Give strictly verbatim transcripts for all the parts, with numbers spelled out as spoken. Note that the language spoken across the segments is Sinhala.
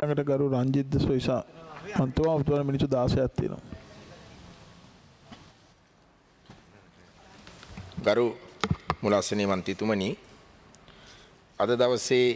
ළඟට ගරු රංජිත් සොයිසා මන්තුමා ඔබතුමාට මිනිත්තු දාසයක් තියෙනවා. ගරු මුලස්සනේ මන්ත්‍රීතුමනි, අද දවසේ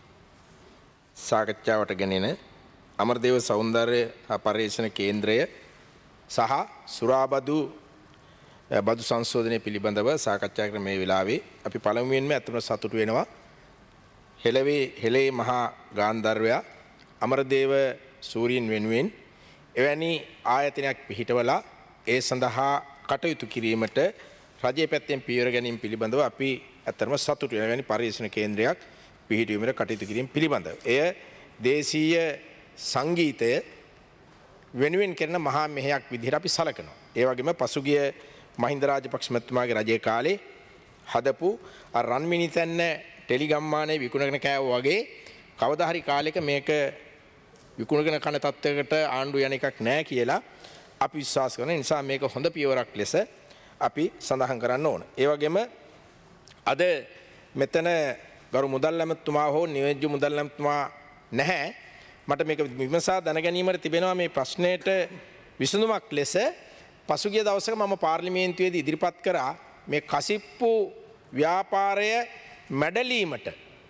සාකච්ඡාවට ගෙනෙන අමරදේව සෞන්දර්ය පර්යේෂණ කේන්ද්‍රය සහ සුරාබදු බදු සංශෝධනය පිළිබඳව සාකච්ඡා කරන මේ වෙලාවේ අපි පළමුවෙන්ම අතුම සතුටු වෙනවා. හෙළවේ හෙළේ මහා ගාන්ධර්වයා අමරදේව සූරීන් වෙනුවෙන් එවැනි ආයතනයක් පිහිටවලා ඒ සඳහා කටයුතු කිරීමට රජයේ පැත්තෙන් පියවර ගැනීම පිළිබඳව අපි අතරම සතුටු වෙන වැනි පරිශන කේන්ද්‍රයක් පිහිටුවීමට කටයුතු කිරීම පිළිබඳව. එය දේශීය සංගීතය වෙනුවෙන් කරන මහා මෙහෙයක් විදිහට අපි සලකනවා. ඒ වගේම පසුගිය මහින්ද රාජපක්ෂ මහත්මයාගේ රජයේ කාලේ හදපු රන්මිනිතැන්න ටෙලිගම්මානයේ විකුණගෙන කෑවෝ වගේ කවදා හරි කාලෙක මේක විකුණගෙන කන තත්ත්වයකට ආණ්ඩු යන එකක් නැහැ කියලා අපි විශ්වාස කරන නිසා මේක හොඳ පියවරක් ලෙස අපි සඳහන් කරන්න ඕන. ඒ වගේම අද මෙතන ගරු මුදල් ඇමතුමා හෝ නියෝජ්‍ය මුදල් ඇමතුමා නැහැ. මට මේක විමසා දැනගැනීමට තිබෙනවා මේ ප්‍රශ්නයට විසඳුමක් ලෙස පසුගිය දවසක මම පාර්ලිමේන්තුවේදී ඉදිරිපත් කරා මේ කසිප්පු ව්‍යාපාරය මැඩලීමට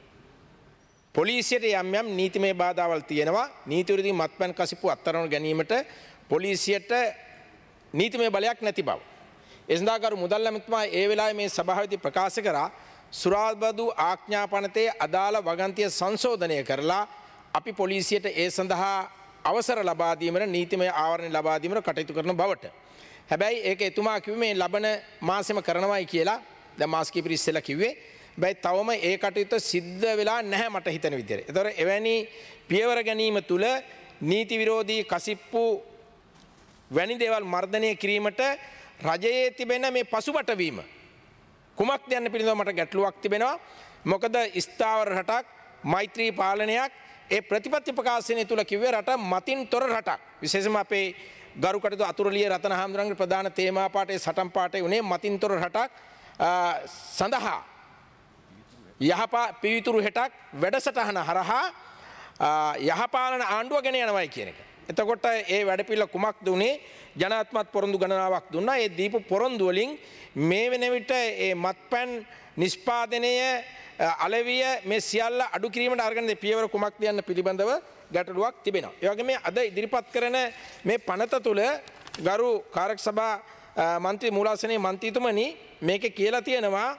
පොලිසියට යම් යම් නීතිමය බාධාවල් තියෙනවා. නීති විරෝධී මත්පැන් කසිප්පු අත්අඩංගුවට ගැනීමට පොලිසියට නීතිමය බලයක් නැති බව. ඒ සඳහා ගරු මුදල් ඇමතුමා ඒ වෙලාවේ මේ සභාවේදී ප්‍රකාශ කරා සුරාබදු ආඥාපනතේ අදාළ වගන්තිය සංශෝධනය කරලා අපි පොලිසියට ඒ සඳහා අවසර ලබා දීමට නීතිමය ආවරණ ලබා දීමට කටයුතු කරන බවට. හැබැයි ඒක එතුමා කිව්වේ මේ ලබන මාසෙම කරනවායි කියලා. දැන් මාස කිහිපෙක ඉස්සෙල්ලා කිව්වේ. හැබැයි තවම ඒ කටයුත්ත සිද්ධ වෙලා නැහැ මට හිතෙන විදිහට. ඒතර එවැනි පියවර ගැනීම තුළ නීති විරෝධී කසිප්පු වැනි දේවල් මර්ධනය කිරීමට රජයේ තිබෙන මේ පසුබට වීම කුමක්ද යන්න පිළිබඳව මට ගැටලුවක් තිබෙනවා. මොකද ස්ථාවර රටක් මෛත්‍රී පාලනයක් ඒ ප්‍රතිපත්ති ප්‍රකාශනය තුළ කිව්වේ රට මතින් තොර රටක්. විශේෂයෙන්ම අපේ ගරු කටයුතු අතුරුලිය රතන හාමුදුරන්ගේ ප්‍රධාන තේමා පාඨයේ සටන් පාඨයේ උනේ මතින් තොර රටක් සඳහා යහපා පිවිතුරු හෙටක් වැඩසටහන හරහා යහපාලන ආණ්ඩුව ගෙන යනවායි කියන එක. එතකොට ඒ වැඩපිළිවෙල කුමක්ද උනේ? ජනාත්මත් පොරොන්දු ගණනාවක් දුන්නා. ඒ දීපු පොරොන්දු වලින් මේ වෙන විට ඒ මත්පැන් නිෂ්පාදනය අලවිය මේ සියල්ල අඩු කිරීමට අරගෙන පියවර කුමක්ද යන්න පිළිබඳව ගැටලුවක් තිබෙනවා. ඒ වගේම අද ඉදිරිපත් කරන මේ පනත තුල ගරු කාරක සභා මන්ත්‍රී මූලාසනයේ මන්ත්‍රීතුමනි මේකේ කියලා තියෙනවා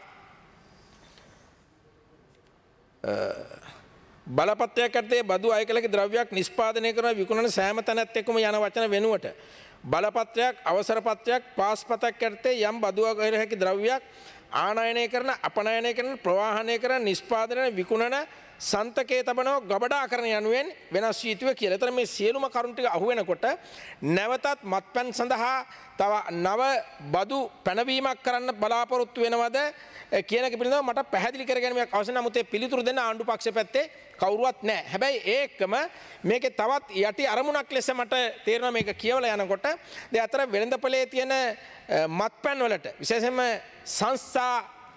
බලපත්‍රයක් ඇත්තේ බදු අයකලගේ ද්‍රව්‍යයක් නිෂ්පාදනය කරන විකුණන සෑම තැනත් එක්කම යන වචන වෙනුවට බලපත්‍රයක් අවසර පත්‍රයක් පාස් පතක් ඇත්තේ යම් බදු අයකලගේ ද්‍රව්‍යයක් ආනයනය කරන අපනයනය කරන ප්‍රවාහනය කරන නිෂ්පාදනය විකුණන සන්තකයේ තබනව ගබඩා කරන යනුවෙන් වෙනස් වී යුතුය කියලා. ඒතර මේ සියලුම කරුණු ටික අහු වෙනකොට නැවතත් මත්පැන් සඳහා තව නව බදු පැනවීමක් කරන්න බලාපොරොත්තු වෙනවද කියන එක පිළිබඳව මට පැහැදිලි කරගැනීමක් අවශ්‍ය. නමුත් ඒ පිළිතුරු දෙන්න ආණ්ඩු පක්ෂ පැත්තේ කවුරුවත් නැහැ. හැබැයි ඒකම මේකේ තවත් යටි අරමුණක් ලෙස මට තේරෙනවා මේක කියවලා යනකොට ඒ අතර වෙළඳපොලේ තියෙන මත්පැන් වලට විශේෂයෙන්ම සංස්ථා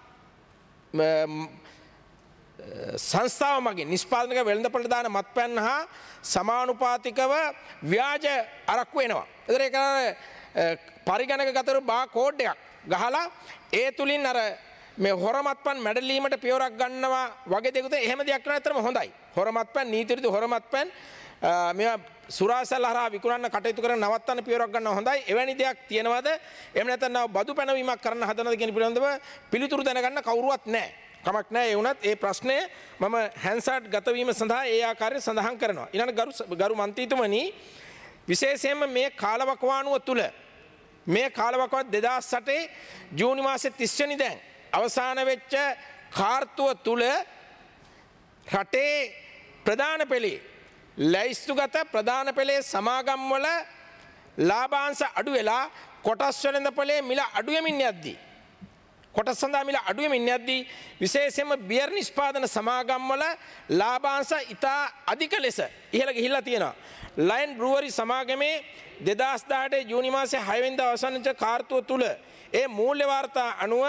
සංස්ථාව මගින් නිෂ්පාදනක වෙළඳපොළට දාන මත්පැන් හා සමානුපාතිකව ව්‍යාජ අරක්කු එනවා. ඒතර ඒක පරිගණකගතව බා කෝඩ් එකක් ගහලා ඒ තුලින් අර මේ හොර මත්පැන් මැඩලීමට පියවරක් ගන්නවා වගේ දෙයක්ද එහෙම දෙයක් කරන අතරම හොඳයි. හොර මත්පැන් නීති විරුද්ධ හොර මත්පැන් මේවා සුරාසල් හරහා විකුණන්න කටයුතු කරන නවත්තන්න පියවරක් ගන්නවා හොඳයි. එවැනි දෙයක් තියෙනවද? එහෙම නැත්නම් බදු පැනවීමක් කරන්න හදනවද කියන පිළිබඳව පිළිතුරු දැනගන්න කවුරුවත් නැහැ. කමක් නැහැ. ඒ වුණත් ඒ ප්‍රශ්නය මම හැන්සාට් ගත වීම සඳහා ඒ ආකාරයෙන් සඳහන් කරනවා. ඊළඟ ගරු ගරු මන්ත්‍රීතුමනි විශේෂයෙන්ම මේ කාලවකවානුව තුල මේ කාලවකවානුව දෙදාස් අටේ ජූනි මාසේ තිස් වෙනි දැන් අවසාන වෙච්ච කාර්තුව තුල රටේ ප්‍රධාන පෙළේ ලැයිස්තුගත ප්‍රධාන පෙළේ සමාගම් වල ලාභාංශ අඩු වෙලා කොටස් වෙළඳපොලේ මිල අඩු වෙමින් යද්දී කොටස් සඳහා මිල අඩු වෙමින් යද්දී විශේෂයෙන්ම බියර් නිෂ්පාදන සමාගම් වල ලාභාංශ ඉතා අධික ලෙස ඉහළ ගිහිල්ලා තියෙනවා. ලයන් බ්‍රූවරි සමාගමේ දෙදාස් දහඅට ජූනි මාසේ හය වෙනිදා අවසන් වෙච්ච කාර්තුව තුල ඒ මූල්‍ය වාර්තා අනුව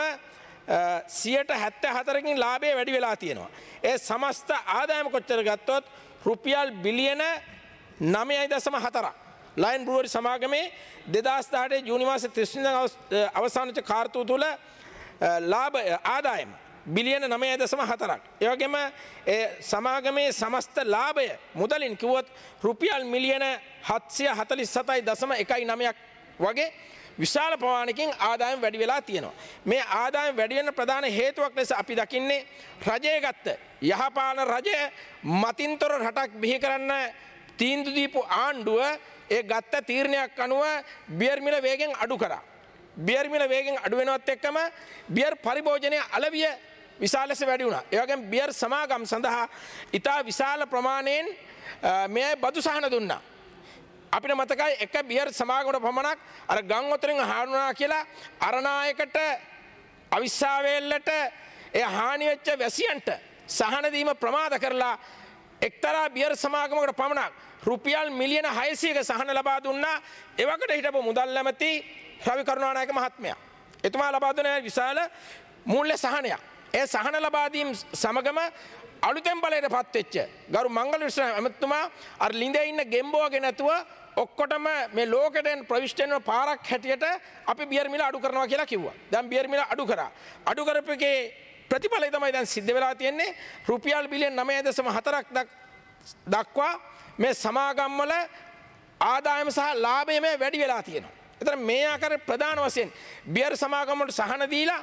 සියයට හැත්තෑ හතරකින් ලාභය වැඩි වෙලා තියෙනවා. ඒ සමස්ත ආදායම කොච්චර ගත්තොත් රුපියල් බිලියන නවයයි දශම හතරක්. ලයන් බ්‍රුවරි සමාගමේ දෙදහස් දහඅට ජූනි මාසේ තිස් වෙනිදා අවසාන කාර්තුව තුල ලාභ ආදායම බිලියන නවයයි දශම හතරක්. ඒ වගේම ඒ සමාගමේ සමස්ත ලාභය මුදලින් කිව්වොත් රුපියල් මිලියන හත්සිය හතළිස් හතයි දශම එකයි නවයක් වගේ විශාල ප්‍රමාණයකින් ආදායම් වැඩි වෙලා තියෙනවා. මේ ආදායම් වැඩි වෙන ප්‍රධාන හේතුවක් ලෙස අපි දකින්නේ රජය ගත්ත යහපාලන රජය මතින්තර රටක් බිහි කරන්න තීන්දුව දීපු ආණ්ඩුව ඒ ගත්ත තීරණයක් අනුව බියර් මිල වේගෙන් අඩු කරා. බියර් මිල වේගෙන් අඩු වෙනවත් එක්කම බියර් පරිභෝජනයේ අලවිය විශාල ලෙස වැඩි වුණා. ඒ වගේම බියර් සමාගම් සඳහා ඉතා විශාල ප්‍රමාණයෙන් මේ බදු සහන දුන්නා. අපිට මතකයි එක බියර් සමාගමකට පමණක් අර ගම් වතුරෙන් හානුනා කියලා අරණායකට අවිස්සාවේල්ලට ඒ හානි වෙච්ච වැසියන්ට සහන දීම ප්‍රමාද කරලා එක්තරා බියර් සමාගමකට පමණක් රුපියල් මිලියන හයසියක සහන ලබා දුන්නා. එවකට හිටපු මුදල් ඇමති රවි කරුණානායක මහත්මයා. එතුමා ලබා දුන්න විශාල මූල්‍ය සහනයක්. ඒ සහන ලබා දීම සමගම අලුතෙන් බලයට පත් වෙච්ච ගරු මංගල විශ්‍රාම ඇමතුමා අර ළිඳේ ඉන්න ගෙම්බෝගේ නැතුව ඔක්කොටම මේ ලෝකෙටෙන් ප්‍රවිෂ්ඨ වෙන පාරක් හැටියට අපි බියර් මිල අඩු කරනවා කියලා කිව්වා. දැන් බියර් මිල අඩු කරා. අඩු කරපුකේ ප්‍රතිඵලය තමයි දැන් සිද්ධ වෙලා තියෙන්නේ. රුපියල් බිලියන නවය දශම හතරක් දක්වා මේ සමාගම් වල ආදායම සහ ලාභය මේ වැඩි වෙලා තියෙනවා. ඒතර මේ ආකාරයේ ප්‍රධාන වශයෙන් බියර් සමාගම් වලට සහන දීලා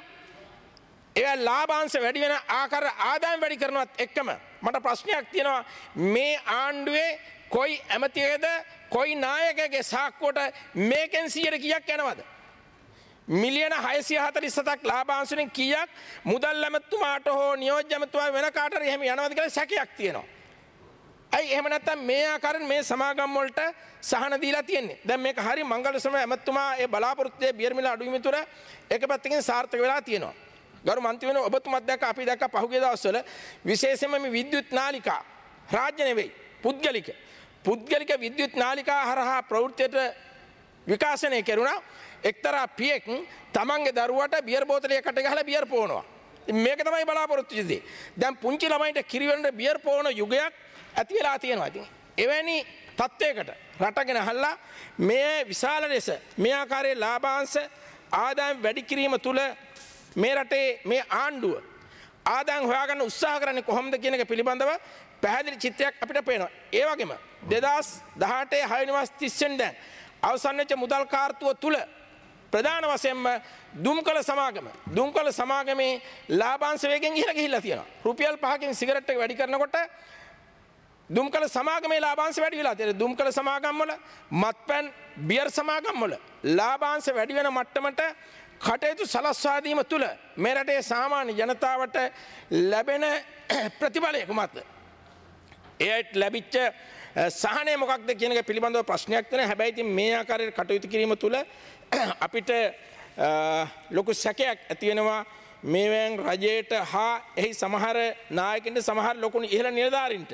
ඒ ලාභාංශ වැඩි වෙන ආකාර ආදායම් වැඩි කරනවත් එක්කම මට ප්‍රශ්නයක් තියෙනවා. මේ ආණ්ඩුවේ කොයි ඇමතියකද කොයි නායකයෙක්ගේ සාක්කුවට මේකෙන් සියයට කීයක් යනවද? මිලියන හයසිය හතළිස් හතක් ලාභාංශයෙන් කීයක් මුදල් ඇමතුමාට හෝ නියෝජ්‍ය ඇමතුමා වෙන කාට හරි එහෙම යනවද කියලා සැකයක් තියෙනවා. අයි එහෙම නැත්නම් මේ ආකාරයෙන් මේ සමාගම් වලට සහන දීලා තියෙන්නේ. දැන් මේක හරි මංගල ශ්‍රම ඇමතුමා ඒ බලාපොරොත්තු බියර් මිල අඩුවීම තුර එක පැත්තකින් සාර්ථක වෙලා තියෙනවා. ගරු මන්ත්‍රීවරු ඔබතුමත් දැක්ක අපි දැක්ක පහුගිය දවස්වල විශේෂයෙන්ම මේ විද්‍යුත් නාලිකා රාජ්‍ය නෙවෙයි පුද්ගලික පුද්ගලික විද්‍යුත් නාලිකා හරහා ප්‍රවෘත්තියට විකාශනය කෙරුණා. එක්තරා පියෙක් තමන්ගේ දරුවට බියර් බෝතලයකට ගහලා බියර් පොවනවා. මේක තමයි බලාපොරොත්තු වෙන්නේ. දැන් පුංචි ළමයින්ට කිරිවෙන්න බියර් පොවන යුගයක් ඇති වෙලා තියෙනවා. ඉතින් එවැනි තත්වයකට රටගෙන හල්ලා මේ විශාල ලෙස මේ ආකාරයේ ලාභාංශ ආදායම් වැඩි කිරීම තුළ මේ රටේ මේ ආණ්ඩුව ආදායම් හොයාගන්න උත්සාහ කරන්නේ කොහොමද කියන එක පිළිබඳව පැහැදිලි චිත්‍රයක් අපිට පේනවා. ඒ වගේම දෙදහස් දහඅට හය වෙනි මාස තිස් වෙනිදා අවසන් වෙච්ච මුදල් කාර්තුව තුල ප්‍රධාන වශයෙන්ම දුම්කල සමාගම දුම්කල සමාගමේ ලාභාංශ වේගෙන් ඉහළ ගිහිල්ලා තියෙනවා. රුපියල් පහකින් සිගරට් එක වැඩි කරනකොට දුම්කල සමාගමේ ලාභාංශ වැඩි වෙලා තියෙනවා. දුම්කල සමාගම් වල මත්පැන් බියර් සමාගම් වල ලාභාංශ වැඩි වෙන මට්ටමට කටයුතු සලස්වා දීම තුළ මේ රටේ සාමාන්‍ය ජනතාවට ලැබෙන ප්‍රතිඵලය කුමක්ද? එයට ලැබිච්ච සහනය මොකක්ද කියන එක පිළිබඳව ප්‍රශ්නයක් තියෙනවා. හැබැයි ඉතින් මේ ආකාරයට කටයුතු කිරීම තුළ අපිට ලොකු සැකයක් ඇති වෙනවා. මේවෙන් රජයට හා එහි සමහර නායකින්ට සමහර ලොකු ඉහළ නිලධාරීන්ට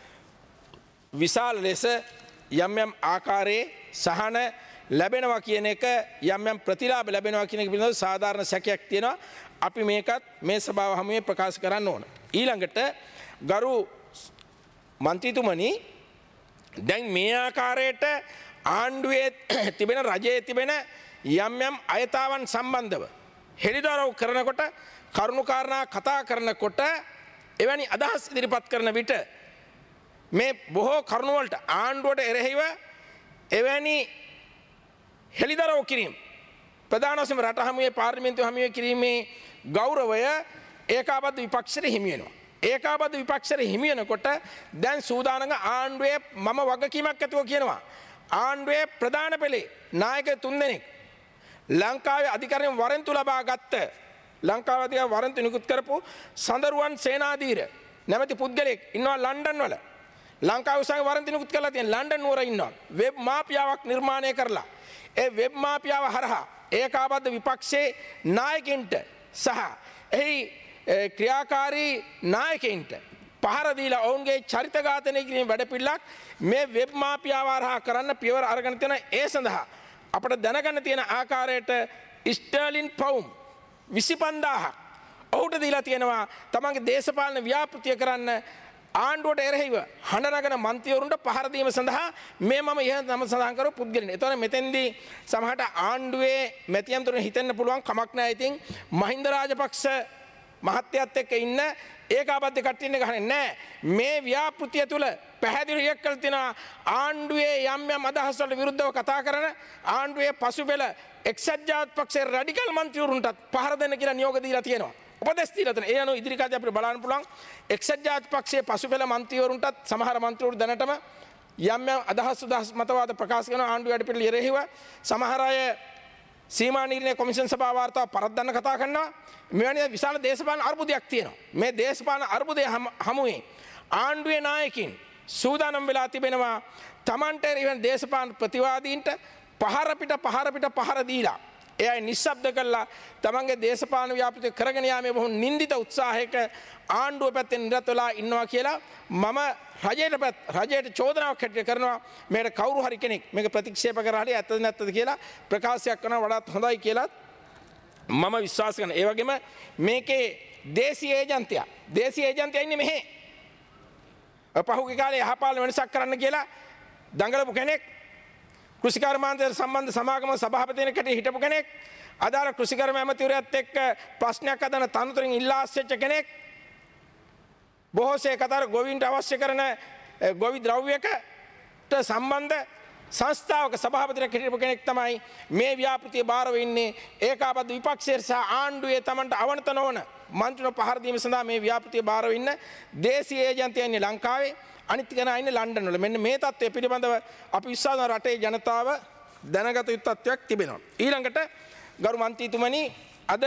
විශාල ලෙස යම් යම් ආකාරයේ සහන ලැබෙනවා කියන එක යම් යම් ප්‍රතිලාභ ලැබෙනවා කියන එක පිළිබඳව සාධාරණ සැකයක් තියෙනවා. අපි මේකත් මේ සභාව හමුවේ ප්‍රකාශ කරන්න ඕන. ඊළඟට ගරු මන්ත්‍රීතුමනි දැන් මේ ආකාරයට ආණ්ඩුවේ තිබෙන රජයේ තිබෙන යම් යම් අයතාවන් සම්බන්ධව හෙළිදරව් කරනකොට කරුණුකාරණා කතා කරනකොට එවැනි අදහස් ඉදිරිපත් කරන විට මේ බොහෝ කරුණු වලට ආණ්ඩුවට එරෙහිව එවැනි හෙළිදරව් කිරීම ප්‍රධාන වශයෙන් රට හමුවේ පාර්ලිමේන්තුව හමුවේ කිරීමේ ගෞරවය ඒකාබද්ධ විපක්ෂයට හිමි වෙනවා. ඒකාබද්ධ විපක්ෂයට හිමි වෙනකොට දැන් සූදානම ආණ්ඩුවේ මම වගකීමක් ඇතුව කියනවා. ආණ්ඩුවේ ප්‍රධාන පෙළේ නායක තුන්දෙනෙක් ලංකාවේ අධිකරණයෙන් වරෙන්තු ලබා ගත්ත ලංකාවේ අධිකරණ වරෙන්තු නිකුත් කරපු සඳරුවන් සේනාධීර නැමැති පුද්ගලයෙක් ඉන්නවා ලන්ඩන් වල. ලංකාවේ උසාවියේ වරෙන්තු නිකුත් කරලා තියෙන ලන්ඩන් නුවර ඉන්නවා. වෙබ් මාපියාවක් නිර්මාණය කරලා ඒ වෙබ් මාපියාව හරහා ඒකාබද්ධ විපක්ෂයේ නායකින්ට සහ එහි ක්‍රියාකාරී නායකයින්ට පහර දීලා ඔවුන්ගේ චරිත ඝාතනය කිරීම වැඩපිළිවෙලක් මේ වෙබ් මාපියාව හරහා කරන්න පියවර අරගෙන තියෙන ඒ සඳහා අපිට දැනගන්න තියෙන ආකාරයට ස්ටර්ලින් පවුම් විසි පන්දාහක් ඔහුට දීලා තියෙනවා තමන්ගේ දේශපාලන ව්‍යාපෘතිය කරන්න ආණ්ඩුවට එරෙහිව හඬ නගන මන්ත්‍රීවරුන්ට පහර දීම සඳහා මේ මම ඉහළ නම සඳහන් කරපු පුද්ගලයන්. ඒතකොට මෙතෙන්දී සමහරට ආණ්ඩුවේ මැතියම්තුරුන් හිතෙන්න පුළුවන් කමක් නැහැ. ඉතින් මහින්ද රාජපක්ෂ මහත්තයත් එක්ක ඉන්න ඒකාබද්ධ කට්ටියනේ ගහන්නේ නැහැ. මේ ව්‍යාපෘතිය තුල පැහැදිලි ඉලක්ක කළ තියෙනවා ආණ්ඩුවේ යම් යම් අදහස් වලට විරුද්ධව කතා කරන ආණ්ඩුවේ පසුබෙල එක්සත් ජාතික පක්ෂයේ රැඩිකල් මන්ත්‍රීවරුන්ට පහර දෙන්න කියලා නියෝග දීලා තියෙනවා. උපදෙස් දීලා තියෙනවා. ඒ අනුව ඉදිරි කාලේ අපිට බලන්න පුළුවන් එක්සත් ජාතික පක්ෂයේ පසුබෙල මන්ත්‍රීවරුන්ටත් සමහර මන්ත්‍රීවරු දැනටම යම් යම් අදහස් උදහස් මතවාද ප්‍රකාශ කරන ආණ්ඩුවේ වැඩපිළිවෙල එරෙහිව සමහර අය සීමා නිර්ණය කොමිෂන් සභාව වාර්තාව පරද්දන්න කතා කරනවා. මෙවැනි විශාල දේශපාලන අර්බුදයක් තියෙනවා. මේ දේශපාලන අර්බුදය හමුවේ ආණ්ඩුවේ නායකින් සූදානම් වෙලා තිබෙනවා Tamanට එවැනි දේශපාලන ප්‍රතිවාදීන්ට පහර පිට පහර පිට පහර දීලා එයයි නිශ්ශබ්ද කළා තමන්ගේ දේශපාලන ව්‍යාපෘතිය කරගෙන යාමේ බොහොම නින්දිත උත්සාහයක ආණ්ඩුව පැත්තෙන් නිරත වෙලා ඉන්නවා කියලා මම රජයට රජයට චෝදනාවක් හැටියට කරනවා. මේකට කවුරු හරි කෙනෙක් මේක ප්‍රතික්ෂේප කරලා හරි ඇත්තද නැත්තද කියලා ප්‍රකාශයක් කරනවා වඩාත් හොඳයි කියලා මම විශ්වාස කරනවා. ඒ වගේම මේකේ දේශීය ඒජන්තයා දේශීය ඒජන්තයා ඉන්නේ මෙහෙ. පහුගිය කාලේ යහපාලන වෙනසක් කරන්න කියලා දඟලපු කෙනෙක් කෘෂිකර්මාන්තයට සම්බන්ධ සමාගම සභාපතියෙක් හැටියට හිටපු කෙනෙක් අදාළ කෘෂිකර්ම ඇමතිවරයාත් එක්ක ප්‍රශ්නයක් අදන තනතුරින් ඉල්ලා අස්වෙච්ච කෙනෙක් බොහෝසේ කතර ගොවීන්ට අවශ්‍ය කරන ගොවි ද්‍රව්‍යයකට සම්බන්ධ සංස්ථාවක සභාපතියෙක් හිටපු කෙනෙක් තමයි මේ ව්‍යාපෘතිය බාරව ඉන්නේ. ඒකාබද්ධ විපක්ෂයේ සහ ආණ්ඩුවේ Tamanට අවනත නොවන මන්ත්‍රීව පහර දීම සඳහා මේ ව්‍යාපෘතිය බාරව ඉන්න දේශීය ඒජන්තයන් ඉන්නේ ලංකාවේ අනිත් කෙනා ඉන්නේ ලන්ඩන් වල. මෙන්න මේ තත්ත්වය පිළිබඳව අපි විශ්වාස කරන රටේ ජනතාව දැනගත යුතු තත්ත්වයක් තිබෙනවා. ඊළඟට ගරු මන්ත්‍රීතුමනි අද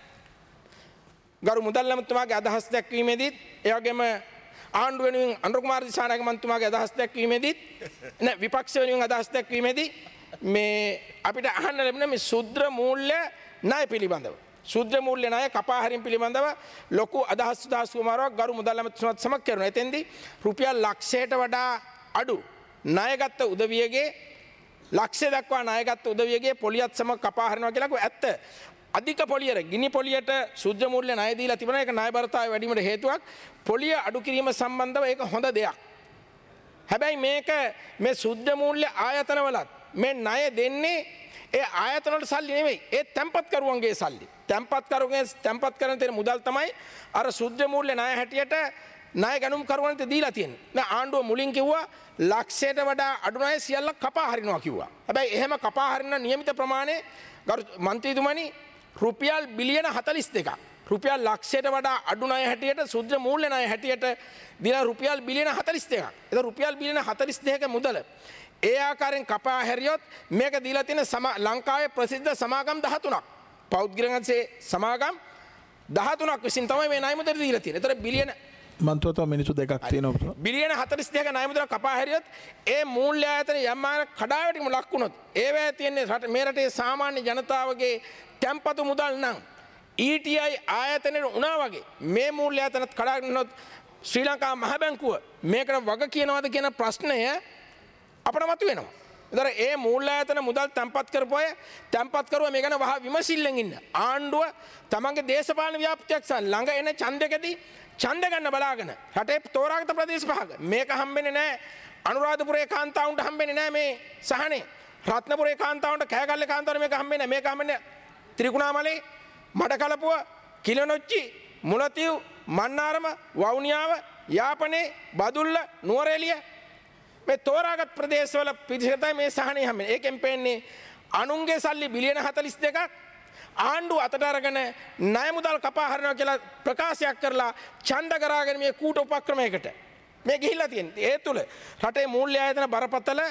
ගරු මුදල් ඇමතුමාගේ අදහස් දැක්වීමේදී ඒ වගේම ආණ්ඩුව වෙනුවෙන් අනුර කුමාර දිසානායක මන්ත්‍රීතුමාගේ අදහස් දැක්වීමේදී නෑ විපක්ෂ වෙනුවෙන් අදහස් දැක්වීමේදී මේ අපිට අහන්න ලැබෙන මේ ශුද්‍ර මූල්‍ය ණය පිළිබඳව ශුද්‍ර මූල්‍ය ණය කපා හැරීම පිළිබඳව ලොකු අදහස් සුදාස් කුමාරවක් ගරු මුදල් ඇමතුමාත් සමග කරනවා. එතෙන්දී රුපියල් ලක්ෂයට වඩා අඩු ණයගත් උදවියගේ ලක්ෂය දක්වා ණයගත් උදවියගේ පොලියත් සමග කපා හරිනවා කියලා කිව්වා. ඇත්ත අධික පොලියට ගිනි පොලියට ශුද්ධ මූල්‍ය ණය දීලා තිබුණා. ඒක ණය බරතාවය වැඩි වීමට හේතුවක්. පොලිය අඩු කිරීම සම්බන්ධව ඒක හොඳ දෙයක්. හැබැයි මේක මේ ශුද්ධ මූල්‍ය ආයතනවලත් මේ ණය දෙන්නේ ඒ ආයතන වලට සල්ලි නෙවෙයි. ඒ තැම්පත් කරුවන්ගේ සල්ලි. තැම්පත් කරුවන්ගේ තැම්පත් කරන තේ මුදල් තමයි අර ශුද්ධ මූල්‍ය ණය හැටියට ණය ගණුම් කරුවන්ට දීලා තියෙන්නේ. දැන් ආණ්ඩුව මුලින් කිව්වා ලක්ෂයට වඩා අඩු ණය සියල්ල කපා හරිනවා කිව්වා. හැබැයි එහෙම කපා හරින නියමිත ප්‍රමාණය ගරු මන්ත්‍රීතුමනි රුපියල් බිලියන හතළිස් දෙකක්. රුපියල් ලක්ෂයට වඩා අඩු ණය හැටියට ශුද්ධ මූල්‍ය ණය හැටියට දීලා රුපියල් බිලියන හතළිස් දෙකක්. ඒක රුපියල් බිලියන හතළිස් දෙකක මුදල ඒ ආකාරයෙන් කපා හැරියොත් මේක දීලා තියෙන ලංකාවේ ප්‍රසිද්ධ සමාගම් දහතුනක් පෞද්ගලිකයන්ගේ සමාගම් දහතුනක් විසින් තමයි මේ ණය මුදල දීලා තියෙන්නේ. ඒතර බිලියන මන්ත්‍රත්ව මිනිසු දෙකක් තියෙනවා. බිලියන හතළිස් දෙකක ණය මුදල කපා හැරියොත් ඒ මූල්‍ය ආයතන යම් ආකාරයක කඩාවැටීම ලක් වුණොත් ඒවැය තියෙන්නේ රට මේ රටේ සාමාන්‍ය ජනතාවගේ තැන්පතු මුදල් නම් E T I ආයතනයේ උනා වගේ මේ මූල්‍ය ආයතනත් කඩාගෙනනොත් ශ්‍රී ලංකා මහ බැංකුව මේකට වග කියනවාද කියන ප්‍රශ්නය අපට මතුවෙනවා. ඒතර ඒ මූල්‍ය ආයතන මුදල් තැන්පත් කරපු අය තැන්පත් කරුවා මේ ගැන වහ විමසිල්ලෙන් ඉන්න. ආණ්ඩුව තමන්ගේ දේශපාලන ව්‍යාපෘතියක් ළඟ එන ඡන්දකදී ඡන්ද ගන්න බලාගෙන රටේ තෝරාගත ප්‍රදේශ පහක මේක හම්බෙන්නේ නැහැ. අනුරාධපුරේ කාන්තාවුන්ට හම්බෙන්නේ නැහැ මේ සහනේ. රත්නපුරේ කාන්තාවුන්ට කෑගල්ලේ කාන්තාවුන්ට මේක හම්බෙන්නේ නැහැ. මේක හම්බෙන්නේ ත්‍රිකුණාමලේ මඩකලපුව කිලනොච්චි මුලතිව් මන්නාරම වවුනියාව යාපනයේ බදුල්ල නුවරඑළිය මේ තෝරාගත් ප්‍රදේශවල පිටිසතයි මේ සහනේ හැමෙන්නේ. ඒකෙන් පේන්නේ අනුන්ගේ සල්ලි බිලියන හතළිස් දෙකක් ආණ්ඩුව අතට අරගෙන ණය මුදල් කපා හරිනවා කියලා ප්‍රකාශයක් කරලා ඡන්ද කරාගෙන මේ කූට උපක්‍රමයකට මේ ගිහිල්ලා තියෙන්නේ. ඒ තුල රටේ මූල්‍ය ආයතන බරපතල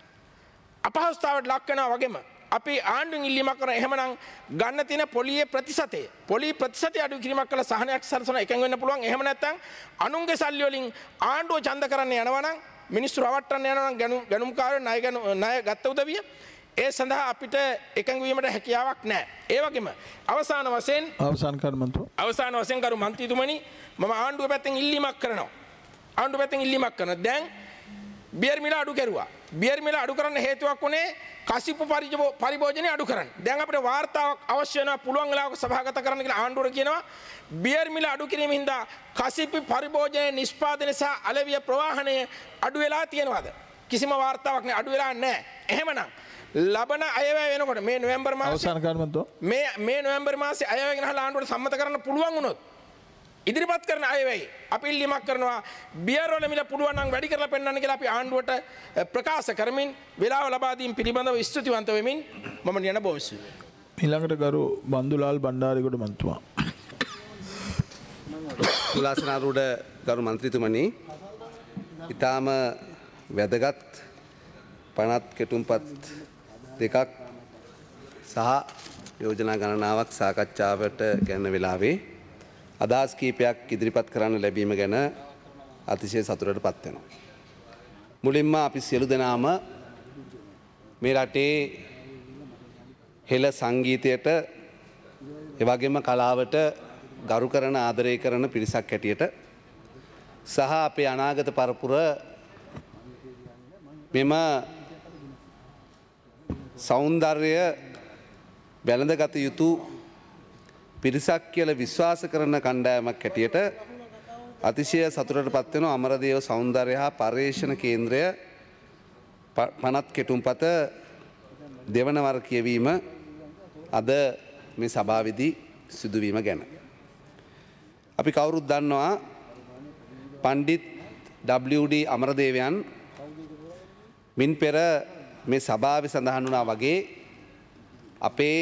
අපහසුතාවට ලක් වෙනවා වගේම අපි ආණ්ඩුවෙන් ඉල්ලීමක් කරන එහෙමනම් ගන්න තියෙන පොලියේ ප්‍රතිශතය පොලි ප්‍රතිශතය අඩු කිරීමක් කළ සහනයක් සරසන එකෙන් වෙන්න පුළුවන්. එහෙම නැත්නම් අනුන්ගේ සල්ලි වලින් ආණ්ඩුව ඡන්ද කරන්න යනවා නම් මිනිස්සු රවට්ටන්න යනවා නම් ගණුම් ගණුම්කාරයෝ ණය ණය ගත්ත උදවිය ඒ සඳහා අපිට එකඟ වීමට හැකියාවක් නැහැ. ඒ වගේම අවසාන වශයෙන් අවසාන කර්මන්තු අවසාන වශයෙන් කරු මන්ත්‍රීතුමනි මම ආණ්ඩුව පැත්තෙන් ඉල්ලීමක් කරනවා. ආණ්ඩුව පැත්තෙන් ඉල්ලීමක් කරනවා. දැන් බියර් මිල අඩු කරුවා. බියර් මිල අඩු කරන්න හේතුවක් උනේ කසිප්පු පරිභෝජනය අඩු කරන්න. දැන් අපිට වාර්තාවක් අවශ්‍ය වෙනවා පුළුවන් වෙලාවක සභාගත කරන්න කියලා ආණ්ඩුවට කියනවා. බියර් මිල අඩු කිරීම හින්දා කසිප්පු පරිභෝජනය නිෂ්පාදනය සහ අලෙවිය ප්‍රවාහනය අඩු වෙලා තියෙනවද? කිසිම වාර්තාවක් නෑ අඩු වෙලා නැහැ. එහෙමනම් ලබන අයවැය වෙනකොට මේ නොවැම්බර් මාසයේ අවසන් කරමු. මේ මේ නොවැම්බර් මාසයේ අයවැය ගෙනහලා ආණ්ඩුවට සම්මත කරන්න පුළුවන් වුණොත් ඉදිරිපත් කරන අයවැයි අපි ඉල්ලීමක් කරනවා බියර් වල මිල පුළුවන් නම් වැඩි කරලා පෙන්වන්න කියලා අපි ආණ්ඩුවට ප්‍රකාශ කරමින් වේලාව ලබා දීම පිළිබඳව ස්තුතිවන්ත වෙමින් මම යන බොහොම ඊළඟට ගරු බන්දුලාල් බණ්ඩාරිගොඩ මන්තුමා. මුලාසනාරුඩ ගරු මන්ත්‍රීතුමනි ඊටාම වැදගත් පනත් කෙටුම්පත් දෙකක් සහ යෝජනා ගණනාවක් සාකච්ඡාවට ගැන වෙලාවේ අදහස් කීපයක් ඉදිරිපත් කරන්න ලැබීම ගැන අතිශය සතුටට පත් වෙනවා. මුලින්ම අපි සියලු දෙනාම මේ රටේ හෙළ සංගීතයට එවැගේම කලාවට ගරු කරන ආදරය කරන පිරිසක් හැටියට සහ අපේ අනාගත පරපුර මෙම සෞන්දර්ය බැලඳගත යුතු පිරිසක් කියලා විශ්වාස කරන කණ්ඩායමක් හැටියට අතිශය සතුටට පත් වෙන අමරදේව සෞන්දර්ය හා පර්යේෂණ කේන්ද්‍රය පනත් කෙටුම්පත දෙවන වර කියවීම අද මේ සභාවේදී සිදුවීම ගැන. අපි කවුරුත් දන්නවා පණ්ඩිත් ඩබ්ලිව් ඩී අමරදේවයන් මින් පෙර මේ සභාවේ සඳහන් වුණා වගේ අපේ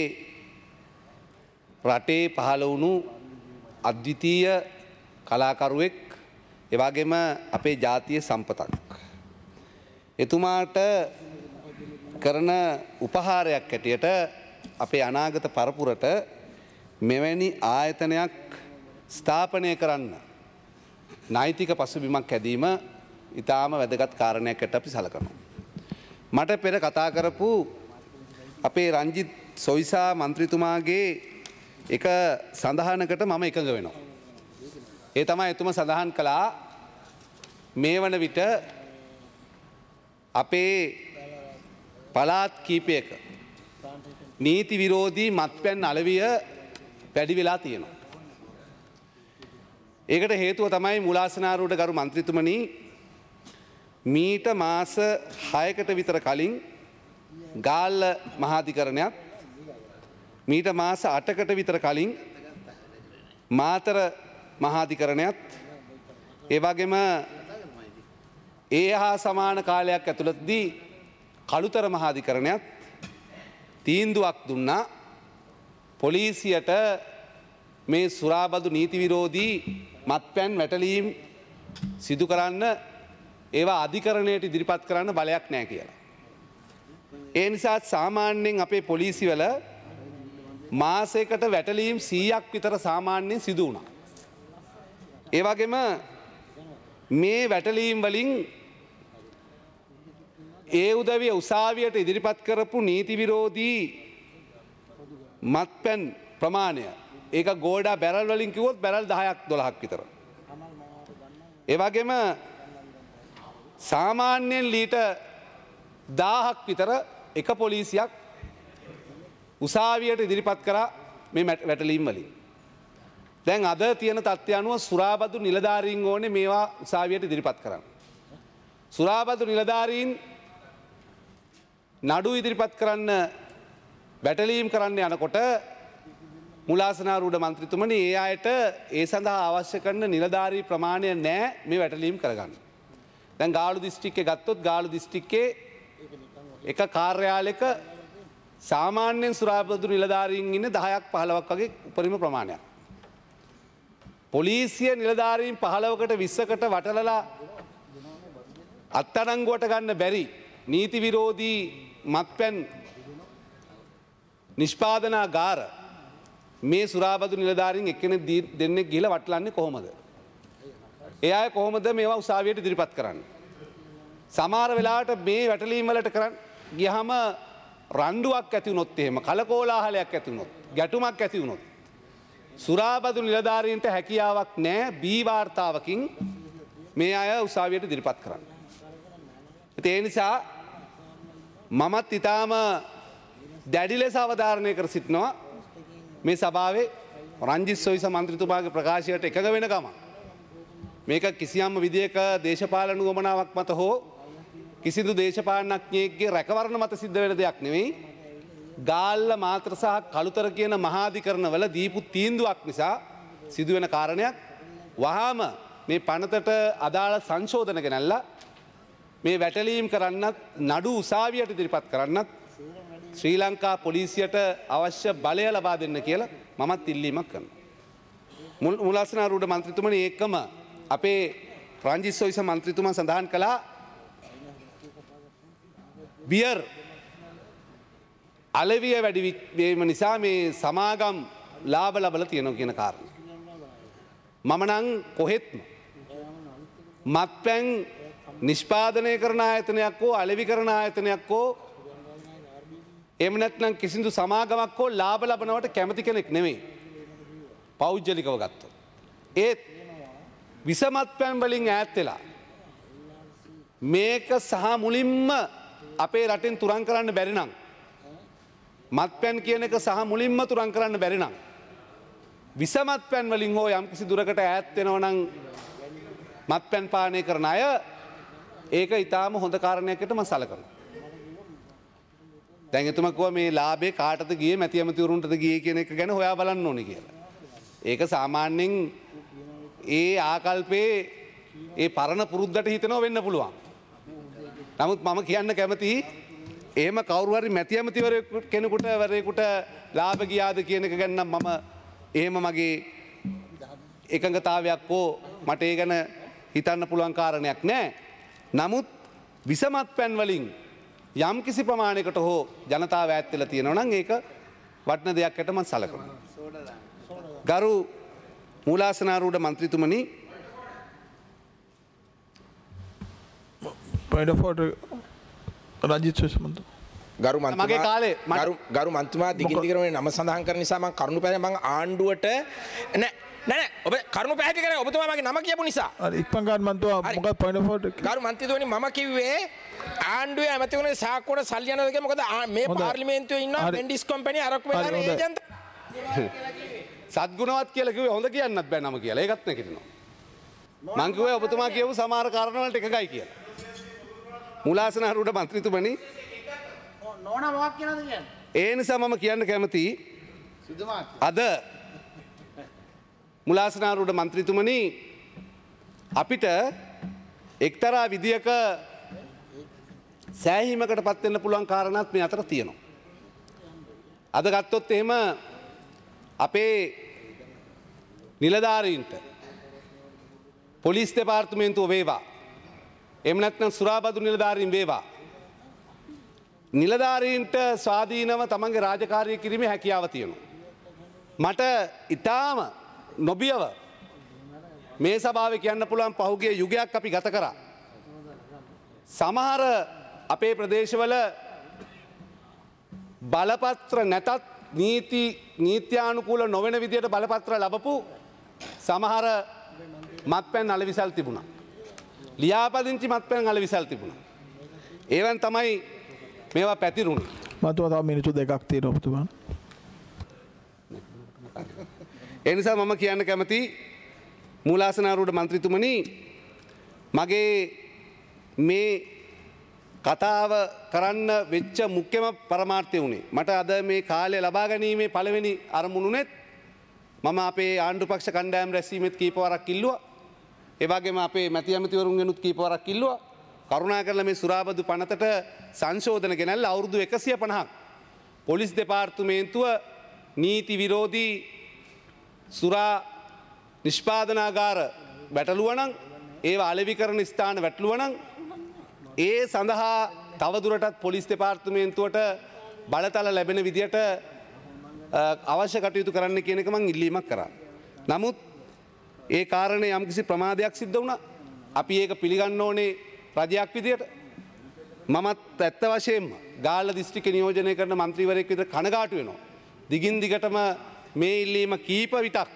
රටේ පහළ වුණු අද්විතීය කලාකරුවෙක් එවැගේම අපේ ජාතිය සම්පතක්. එතුමාට කරන උපහාරයක් හැටියට අපේ අනාගත පරපුරට මෙවැනි ආයතනයක් ස්ථාපනය කරන්න නෛතික පසුබිමක් ඇදීම ඉතාම වැදගත් කාරණයක් හැටියට අපි සලකනවා. මට පෙර කතා කරපු අපේ රංජිත් සොයිසා මන්ත්‍රීතුමාගේ එක සඳහනකට මම එකඟ වෙනවා. ඒ තමයි එතුම සඳහන් කළා මේ වන විට අපේ පළාත් කීපයක නීති විරෝධී මත්පැන් අලවිය වැඩි වෙලා තියෙනවා. ඒකට හේතුව තමයි මුලාසනාරුවට ගරු මන්ත්‍රීතුමනි මීට මාස හයකට විතර කලින් ගාල්ල මහාධිකරණයක් මීට මාස අටකට විතර කලින් මාතර මහාධිකරණයත් ඒ වගේම ඒ හා සමාන කාලයක් ඇතුළතදී කළුතර මහාධිකරණයත් තීන්දුවක් දුන්නා පොලිසියට මේ සුරාබදු නීති විරෝධී මත්පැන් වැටලීම් සිදු කරන්න ඒවා අධිකරණයට ඉදිරිපත් කරන්න බලයක් නැහැ කියලා. ඒ නිසා සාමාන්‍යයෙන් අපේ පොලිසිවල මාසයකට වැටලීම් සීයක් විතර සාමාන්‍යයෙන් සිදු වුණා. ඒ වගේම මේ වැටලීම් වලින් ඒ උදවිය උසාවියට ඉදිරිපත් කරපු නීති විරෝධී මත්පැන් ප්‍රමාණය ඒක ගෝඩා බැරල් වලින් කිව්වොත් බැරල් දහයක් දොළහක් විතර. ඒ වගේම සාමාන්‍යයෙන් ලීට දාහක් විතර එක පොලිසියක් උසාවියට ඉදිරිපත් කරා මේ වැටලීම් වලින්. දැන් අද තියෙන තත්ත්වය අනුව සුරාබදු නිලධාරීන් ඕනේ මේවා උසාවියට ඉදිරිපත් කරන්න. සුරාබදු නිලධාරීන් නඩු ඉදිරිපත් කරන්න වැටලීම් කරන්න යනකොට මුලාසනාරුඩ මන්ත්‍රීතුමනි ඒ අයට ඒ සඳහා අවශ්‍ය කරන නිලධාරී ප්‍රමාණය නැහැ මේ වැටලීම් කරගන්න. දැන් ගාලු දිස්ත්‍රික්කේ ගත්තොත් ගාලු දිස්ත්‍රික්කේ එක කාර්යාලයක සාමාන්‍යයෙන් සුරාබදු නිලධාරීන් ඉන්නේ දහයක් පහළොවක් වගේ උපරිම ප්‍රමාණයක්. පොලිසිය නිලධාරීන් පහළොවකට විස්සකට වටලලා අත්අඩංගුවට ගන්න බැරි නීති විරෝධී මත්පැන් නිෂ්පාදනාගාර මේ සුරාබදු නිලධාරීන් එක්කෙනෙක් දෙන්නෙක් ගිහලා වටලන්නේ කොහොමද? ඒ අය කොහොමද මේවා උසාවියට ඉදිරිපත් කරන්නේ? සමහර වෙලාවට මේ වැටලීම් වලට කරන් ගියහම රණ්ඩුවක් ඇති වුණොත් එහෙම කලකෝලාහලයක් ඇති වුණොත් ගැටුමක් ඇති වුණොත් සුරාබදු නිලධාරීන්ට හැකියාවක් නැහැ බී වාර්තාවකින් මේ අය උසාවියට ඉදිරිපත් කරන්න. ඒ නිසා මමත් ඉතාම දැඩි ලෙස අවධාරණය කර සිටිනවා මේ සභාවේ රංජිත් සොයිස මන්ත්‍රීතුමාගේ ප්‍රකාශයට එකඟ වෙන ගමන් මේක කිසියම් විදියක දේශපාලන උවමනාවක් මත හෝ කිසිදු දේශපාලනඥයෙක්ගේ රැකවරණ මත සිද්ධ වෙන දෙයක් නෙවෙයි. ගාල්ල මාත්‍ර සහ කළුතර කියන මහාධිකරණවල දීපු තීන්දුවක් නිසා සිදුවෙන කාරණයක්. වහාම මේ පනතට අදාළ සංශෝධන ගෙනල්ලා මේ වැටලීම් කරන්නත් නඩු උසාවියට ඉදිරිපත් කරන්නත් ශ්‍රී ලංකා පොලිසියට අවශ්‍ය බලය ලබා දෙන්න කියලා මමත් ඉල්ලීමක් කරනවා. මුලාසනාරූඪ මන්ත්‍රීතුමනි ඒකම අපේ රංජිත් සොයිස මන්ත්‍රීතුමා සඳහන් කළා බියර් අලවිය වැඩි වීම නිසා මේ සමාගම් ලාභ ලබලා තියෙනවා කියන කාරණය. මම නම් කොහෙත්ම මත්පැන් නිෂ්පාදනය කරන ආයතනයක් හෝ අලෙවි කරන ආයතනයක් හෝ එහෙම නැත්නම් කිසිදු සමාගමක් හෝ ලාභ ලබනවට කැමති කෙනෙක් නෙමෙයි. පෞද්ගලිකව ගත්තොත්. ඒත් විස මත්පැන් වලින් ඈත් වෙලා මේක සහ මුලින්ම අපේ රටෙන් තුරන් කරන්න බැරි නම් මත්පැන් කියන එක සහ මුලින්ම තුරන් කරන්න බැරි නම් විස මත්පැන් වලින් හෝ යම්කිසි දුරකට ඈත් වෙනවා නම් මත්පැන් පානය කරන අය ඒක ඊටාම හොඳ කාරණයකට මම සලකනවා. දැන් එතුමා කිව්වා මේ ලාභේ කාටද ගියේ මැති ඇමතිවරුන්ටද ගියේ කියන එක ගැන හොයා බලන්න ඕනේ කියලා. ඒක සාමාන්‍යයෙන් ඒ ආකල්පේ ඒ පරණ පුරුද්දට හිතනවා වෙන්න පුළුවන්. නමුත් මම කියන්න කැමතියි එහෙම කවුරු හරි මැති ඇමතිවරයෙකු කෙනෙකුට වරේකට ලාභ ගියාද කියන එක ගැන නම් මම එහෙම මගේ එකඟතාවයක් හෝ මට ඒ ගැන හිතන්න පුළුවන් කාරණයක් නැහැ. නමුත් විස මත්පැන් වලින් යම් කිසි ප්‍රමාණයකට හෝ ජනතාව ඈත් වෙලා තියෙනවා නම් ඒක වටින දෙයක් හැට මම සලකනවා. ගරු මූලාසනාරූඪ මන්ත්‍රීතුමනි point of order Ranjith Soysa මන්ත්‍රී ගරු මගේ කාලේ ගරු ගරු මන්ත්‍රීතුමා දිගින් දිගටම නම සඳහන් කරන නිසා මම කරුණු පැහැදිලි මම ආණ්ඩුවට නෑ නෑ ඔබ කරුණු පැහැදිලි කරන්නේ ඔබතුමා මගේ නම කියපු නිසා. හරි ඉක්මන් ගන්න මන්ත්‍රීතුමා මොකක්ද point of order? ගරු මන්ත්‍රීතුමනි මම කිව්වේ ආණ්ඩුවේ ඇමතිවරුන්ගේ සාක්කුවට සල්ලි යනවාද කියලා. මොකද මේ පාර්ලිමේන්තුවේ ඉන්න මෙන්ඩිස් කම්පැනි අරක්කු වෙලා ඒජන්ත සත්ගුණවත් කියලා කිව්වේ හොඳ කියන්නත් බෑ නම කියලා. ඒකත් නැකිනවා. මං කිව්වේ ඔබතුමා කියපු සමහර කාරණා වලට එකගයි කියලා. මූලාසනාරූඪ මන්ත්‍රීතුමනි නෝනා මොකක් කියනද කියන්නේ? ඒ නිසා මම කියන්න කැමතියි අද මුලාසනාරූඪ මන්ත්‍රීතුමනි අපිට එක්තරා විදියක සෑහීමකට පත් වෙන්න පුළුවන් කාරණාත් මේ අතර තියෙනවා. අද ගත්තොත් එහෙම අපේ නිලධාරීන්ට පොලිස් දෙපාර්තමේන්තුව වේවා එහෙම නැත්නම් සුරාබදු නිලධාරීන් වේවා නිලධාරීන්ට ස්වාධීනව තමන්ගේ රාජකාරිය කිරීමේ හැකියාව තියෙනවා. මට ඊටාම නොබියව මේ සභාවේ කියන්න පුළුවන් පහුගිය යුගයක් අපි ගත කරා. සමහර අපේ ප්‍රදේශවල බලපත්‍ර නැතත් නීති නීත්‍යානුකූල නොවන විදියට බලපත්‍ර ලැබපු සමහර මත්පැන් අලෙවිසල් තිබුණා. ලියාපදිංචි මත්පැන් අලෙවිසල් තිබුණා. ඒවන් තමයි මේවා පැතිරුණේ. මන්ත්‍රීතුමා තව මිනිත්තු දෙකක් තියෙනවා ඔබතුමා. ඒ නිසා මම කියන්න කැමති මූලාසනාරූඪ මන්ත්‍රීතුමනි මගේ මේ කතාව කරන්න වෙච්ච මුඛ්‍යම පරමාර්ථය වුණේ මට අද මේ කාලය ලබා ගැනීමේ පළවෙනි අරමුණුනෙත් මම අපේ ආණ්ඩු පක්ෂ කණ්ඩායම් රැස්වීමෙත් කීප වරක් ඉල්ලුවා. ඒ වගේම අපේ මැති ඇමතිවරුන්ගෙනුත් කීප වරක් ඉල්ලුවා. කරුණාකරලා මේ සුරාබදු පනතට සංශෝධන ගෙනල්ලා අවුරුදු එකසිය පනහක් පොලිස් දෙපාර්තමේන්තුව නීති විරෝධී සුරා නිෂ්පාදනාගාර වැටලුවනම් ඒවා අලෙවි කරන ස්ථාන වැටලුවනම් ඒ සඳහා තවදුරටත් පොලිස් දෙපාර්තමේන්තුවට බලතල ලැබෙන විදියට අවශ්‍ය කටයුතු කරන්න කියන එක මං ඉල්ලීමක් කරා. නමුත් ඒ කාරණේ යම්කිසි ප්‍රමාදයක් සිද්ධ වුණා. අපි ඒක පිළිගන්න ඕනේ රජයක් විදියට. මමත් ඇත්ත වශයෙන්ම ගාල්ල දිස්ත්‍රික්ක නියෝජනය කරන මන්ත්‍රීවරයෙක් විදිහට කනගාටු වෙනවා. දිගින් දිගටම මේ ඉල්ලීම කීප විටක්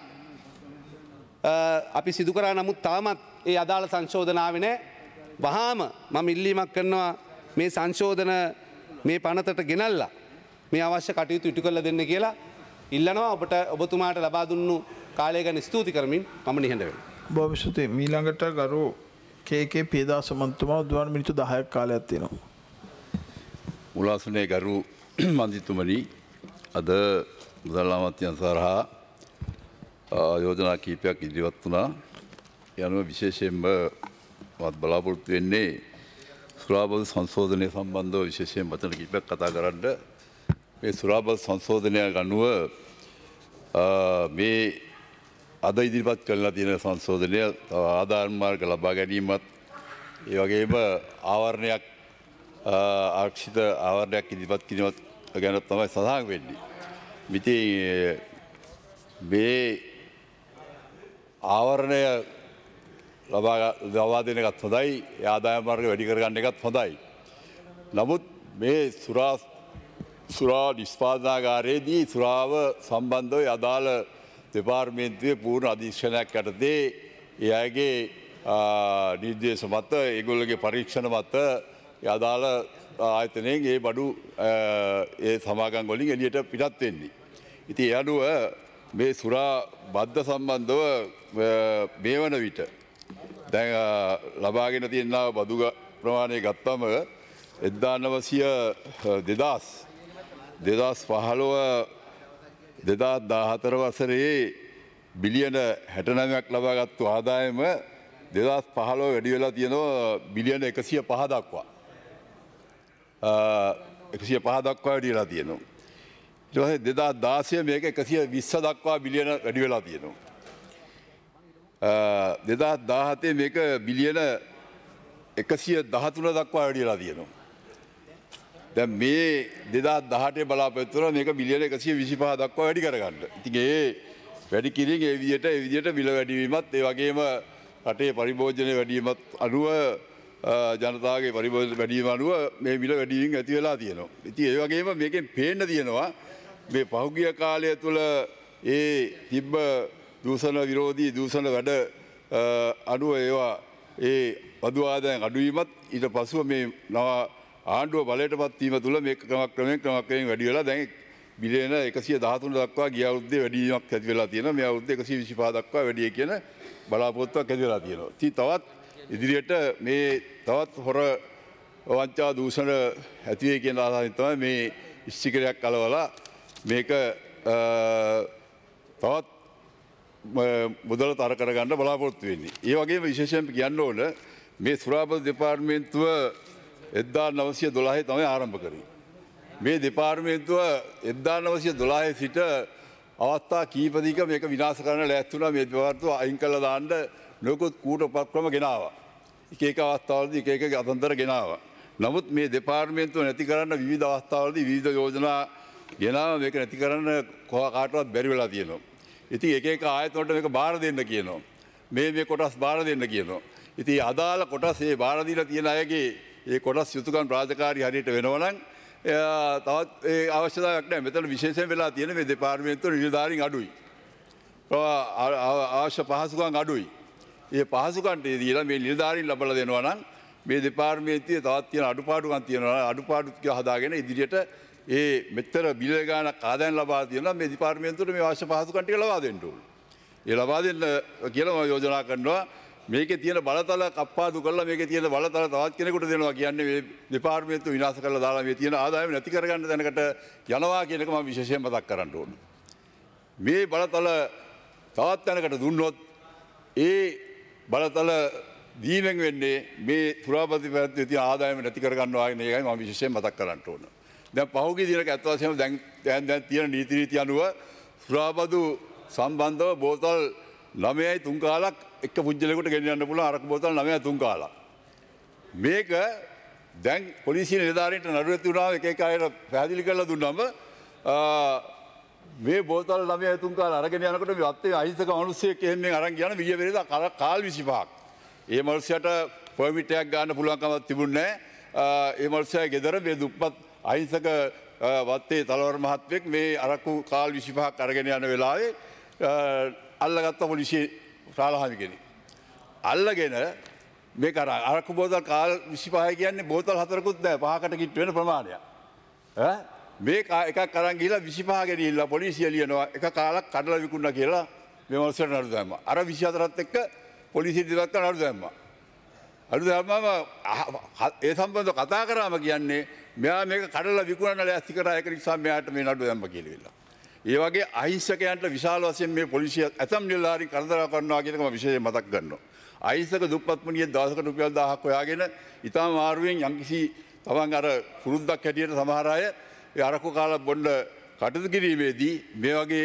අපි සිදු කරා නමුත් තාමත් ඒ අදාළ සංශෝධන ආවේ නැහැ. වහාම මම ඉල්ලීමක් කරනවා මේ සංශෝධන මේ පනතට ගෙනල්ලා මේ අවශ්‍ය කටයුතු ඉටු කරලා දෙන්න කියලා ඉල්ලනවා. ඔබට ඔබතුමාට ලබා දුන්නු කාලය ගැන ස්තුති කරමින් මම නිහඬ වෙනවා. බොහොම ස්තුතියි. මීළඟට ගරු කේ.කේ. පියදාස මන්තුමා උද්වහන මිනිත්තු දහයක් කාලයක් තියෙනවා. මුලාසුනේ ගරු මන්ත්‍රීතුමනි, අද මුදල් අමාත්‍යාංශ හරහා යෝජනා කීපයක් ඉදිරිපත් වුණා. යනුව විශේෂයෙන්ම මත් බලාපොරොත්තු වෙන්නේ සුරාබදු සංශෝධනය සම්බන්ධව විශේෂයෙන් වචන කීපයක් කතා කරන්න. මේ සුරාබදු සංශෝධනය ගනුව මේ අද ඉදිරිපත් කරලා තියෙන සංශෝධනය ආදායම් මාර්ග ලබා ගැනීමත් ඒ වගේම ආවරණයක් ආරක්ෂිත ආවරණයක් ඉදිරිපත් කිරීමත් ගැන තමයි සඳහන් වෙන්නේ. ඉතින් මේ ආවරණය ලබා දෙන එකත් හොඳයි, ආදායම් මාර්ග වැඩි කරගන්න එකත් හොඳයි. නමුත් මේ සුරා සුරා නිෂ්පාදනාගාරයේදී සුරාව සම්බන්ධව අදාළ දෙපාර්තමේන්තුවේ පූර්ණ අධීක්ෂණයක් යටතේ ඒ අයගේ නිර්දේශ මත, ඒගොල්ලෝගේ පරීක්ෂණ මත අදාළ ආයතනයෙන් ඒ බඩු ඒ සමාගම් වලින් එළියට පිටත් වෙන්නේ. ඉතින් ඒ අනුව මේ සුරා බද්ධ සම්බන්ධව මේ වන විට දැන් ලබාගෙන තියෙනා බදු ප්‍රමාණය ගත්තම එක්දාස් නවසිය දෙදාස් දෙදාස් පහළොව දෙදාස් දාහතර වසරේ බිලියන හැට නවයක් ලබාගත්තු ආදායම දෙදාස් පහළොව වැඩි වෙලා තියෙනවා බිලියන එකසිය පහ දක්වා. එකසිය පහ දක්වා වැඩි වෙලා තියෙනවා. ඊට පස්සේ දෙදාස් දාසය මේක එකසිය විස්ස දක්වා බිලියන වැඩි වෙලා තියෙනවා. දෙදාස් දාහතේ මේක බිලියන එකසිය දහතුන දක්වා වැඩි වෙලා තියෙනවා. දැන් මේ දෙදාස් දහඅටේ බලාපොරොත්තු වෙනවා මේක බිලියන එකසිය විසිපහ දක්වා වැඩි කරගන්න. ඉතින් ඒ වැඩි කිරීම ඒ විදිහට ඒ විදිහට මිල වැඩිවීමත් ඒ වගේම රටේ පරිභෝජනය වැඩිවීමත් අනුව ජනතාවගේ පරිභෝජන වැඩිවීම අනුව මේ මිල වැඩිවීම ඇති වෙලා තියෙනවා. ඉතින් ඒ වගේම මේකෙන් පේන්න තියෙනවා මේ පහුගිය කාලය තුළ ඒ තිබ්බ දූෂණ විරෝධී දූෂණ වැඩ අනුව ඒවා ඒ බදු ආදායම් අඩුවීමත් ඊට පසුව මේ නව ආණ්ඩුව බලයට පත්වීම තුළ මේ ක්‍රමක්‍රමයෙන් ක්‍රමක්‍රමයෙන් වැඩි වෙලා දැන් බිලියන එකසිය දහතුන දක්වා ගිය අවුරුද්දේ වැඩිවීමක් ඇති වෙලා තියෙනවා. මේ අවුරුද්දේ එකසිය විසිපහ දක්වා වැඩි කියන බලාපොරොත්තුවක් ඇති වෙලා තියෙනවා. ඉතින් තවත් ඉදිරියට මේ තවත් හොර වංචා දූෂණ ඇති වෙයි කියන ආසාවෙන් තමයි මේ ඉස්තිකරයක් කලවලා මේක තවත් මුදල තර කරගන්න බලාපොරොත්තු වෙන්නේ. ඒ වගේම විශේෂයෙන් කියන්න ඕන මේ සුරාබදු දෙපාර්තමේන්තුව එක්දාස් නවසිය දොළහේ තමයි ආරම්භ කරේ. මේ දෙපාර්තමේන්තුව එක්දාස් නවසිය දොළහේ සිට අවස්ථා කීපදික මේක විනාශ කරන්න ලෑස්ති වුණා. මේ දෙපාර්තමේන්තුව අයින් කළා දාන්න නොයෙකුත් කූට උපක්‍රම ගෙනාවා. එක එක අවස්ථාවලදී එක එක අතන්තර ගෙනාවා. නමුත් මේ දෙපාර්තමේන්තුව නැති කරන්න විවිධ අවස්ථාවලදී විවිධ යෝජනා ගෙනාවා. මේක නැති කරන්න කාටවත් බැරි වෙලා තියෙනවා. ඉතින් එක එක ආයතනවලට මේක බාර දෙන්න කියනවා. මේ මේ කොටස් බාර දෙන්න කියනවා. ඉතින් අදාළ කොටස් ඒ බාර දීලා තියෙන අයගේ ඒ කොටස් යුතුයකම් රාජකාරී හරියට වෙනවා නම් තවත් ඒ අවශ්‍යතාවයක් නැහැ. මෙතන විශේෂයෙන් වෙලා තියෙන මේ දෙපාර්තමේන්තුව නිලධාරීන් අඩුයි. අවශ්‍ය පහසුකම් අඩුයි. ඒ පහසුකම් දීලා මේ නිලධාරීන් ලබලා දෙනවා නම් මේ දෙපාර්තමේන්තුවේ තවත් තියෙන අඩුපාඩුකම් තියෙනවා. අඩුපාඩු ටික හදාගෙන ඉදිරියට ඒ මෙතර බිල ගානක් ආදායම් ලබා තියෙනවා. මේ දෙපාර්තමේන්තුවට මේ අවශ්‍ය පහසුකම් ටික ලබා දෙන්න ඕනේ. ඒ ලබා දෙන්න කියලා මම යෝජනා කරනවා. මේකේ තියෙන බලතල කප්පාදු කරලා මේකේ තියෙන බලතල තවත් කෙනෙකුට දෙනවා කියන්නේ මේ දෙපාර්තමේන්තුව විනාශ කරලා දාලා මේ තියෙන ආදායම නැති කරගන්න තැනකට යනවා කියන එක මම විශේෂයෙන් මතක් කරන්න ඕනේ. මේ බලතල තවත් තැනකට දුන්නොත් ඒ බලතල දීමෙන් වෙන්නේ මේ සුරාබදු පැත්තේ තියෙන ආදායම නැති කරගන්නවා කියන එකයි මම විශේෂයෙන් මතක් කරන්න ඕනේ. දැන් පහුගිය දිනක ඇත්ත වශයෙන්ම දැන් දැන් දැන් තියෙන නීති රීති අනුව සුරාබදු සම්බන්ධව බෝතල් නවයයි තුන් කාලක් එක පුජ්‍යලයකට ගෙනියන්න පුළුවන් අරක බෝතල් නවයයි තුන් කාලක්. මේක දැන් පොලිසිය නිලධාරීන්ට නඩු ඇති වුණාම එක එක අයට පැහැදිලි කරලා දුන්නම මේ බෝතල් නවයයි තුන් කාල අරගෙන යනකොට මේ වත්තේ අහිංසක මිනිස්සෙක් එහෙමෙන් අරන් ගියාන විය වෙරේදා කාල් විසිපහක්. ඒ මිනිස්සයාට පර්මිට් එකක් ගන්න පුළුවන් කමක් තිබුණේ නැහැ. ඒ මිනිස්සයා ගෙදර මේ දුප්පත් අහිංසක වත්තේ තලවර මහත්මයෙක් මේ අරක්කු කාල් විසිපහක් අරගෙන යන වෙලාවේ අල්ලගත්ත පොලිසිය ශාලාහාමි කෙනෙක්. අල්ලගෙන මේක අරක්කු බෝතල් කාල් විසිපහයි කියන්නේ බෝතල් හතරකුත් නැහැ පහකට කිට්ටු වෙන ප්‍රමාණයක්. මේ එකක් කරන් ගිහිල්ලා විසිපහ ගෙනියලා පොලිසිය ලියනවා එක කාලක් කඩලා විකුණා කියලා මේ මොනසර නඩු දැම්මා. අර විසිහතරත් එක්ක පොලිසිය දිලක්ක නඩු දැම්මා. අඩු දැම්මම ඒ සම්බන්ධව කතා කරාම කියන්නේ මෙයා මේක කඩලා විකුණන්න ලෑස්ති කරා ඒක නිසා මෙයාට මේ නඩු දැම්මා කියලා ඉල්ලලා. ඒ වගේ අහිංසකයන්ට විශාල වශයෙන් මේ පොලිසිය ඇතම් නිලධාරීන් කරදර කරනවා කියන එක මම විශේෂයෙන් මතක් කරනවා. අහිංසක දුප්පත් මුනිය දවසකට රුපියල් දහයක් හොයාගෙන ඉතාම මාරුවෙන් යම්කිසි තමන් අර පුරුද්දක් හැටියට සමහර අය ඒ අරකු කාලා බොන්න කටයුතු කිරීමේදී මේ වගේ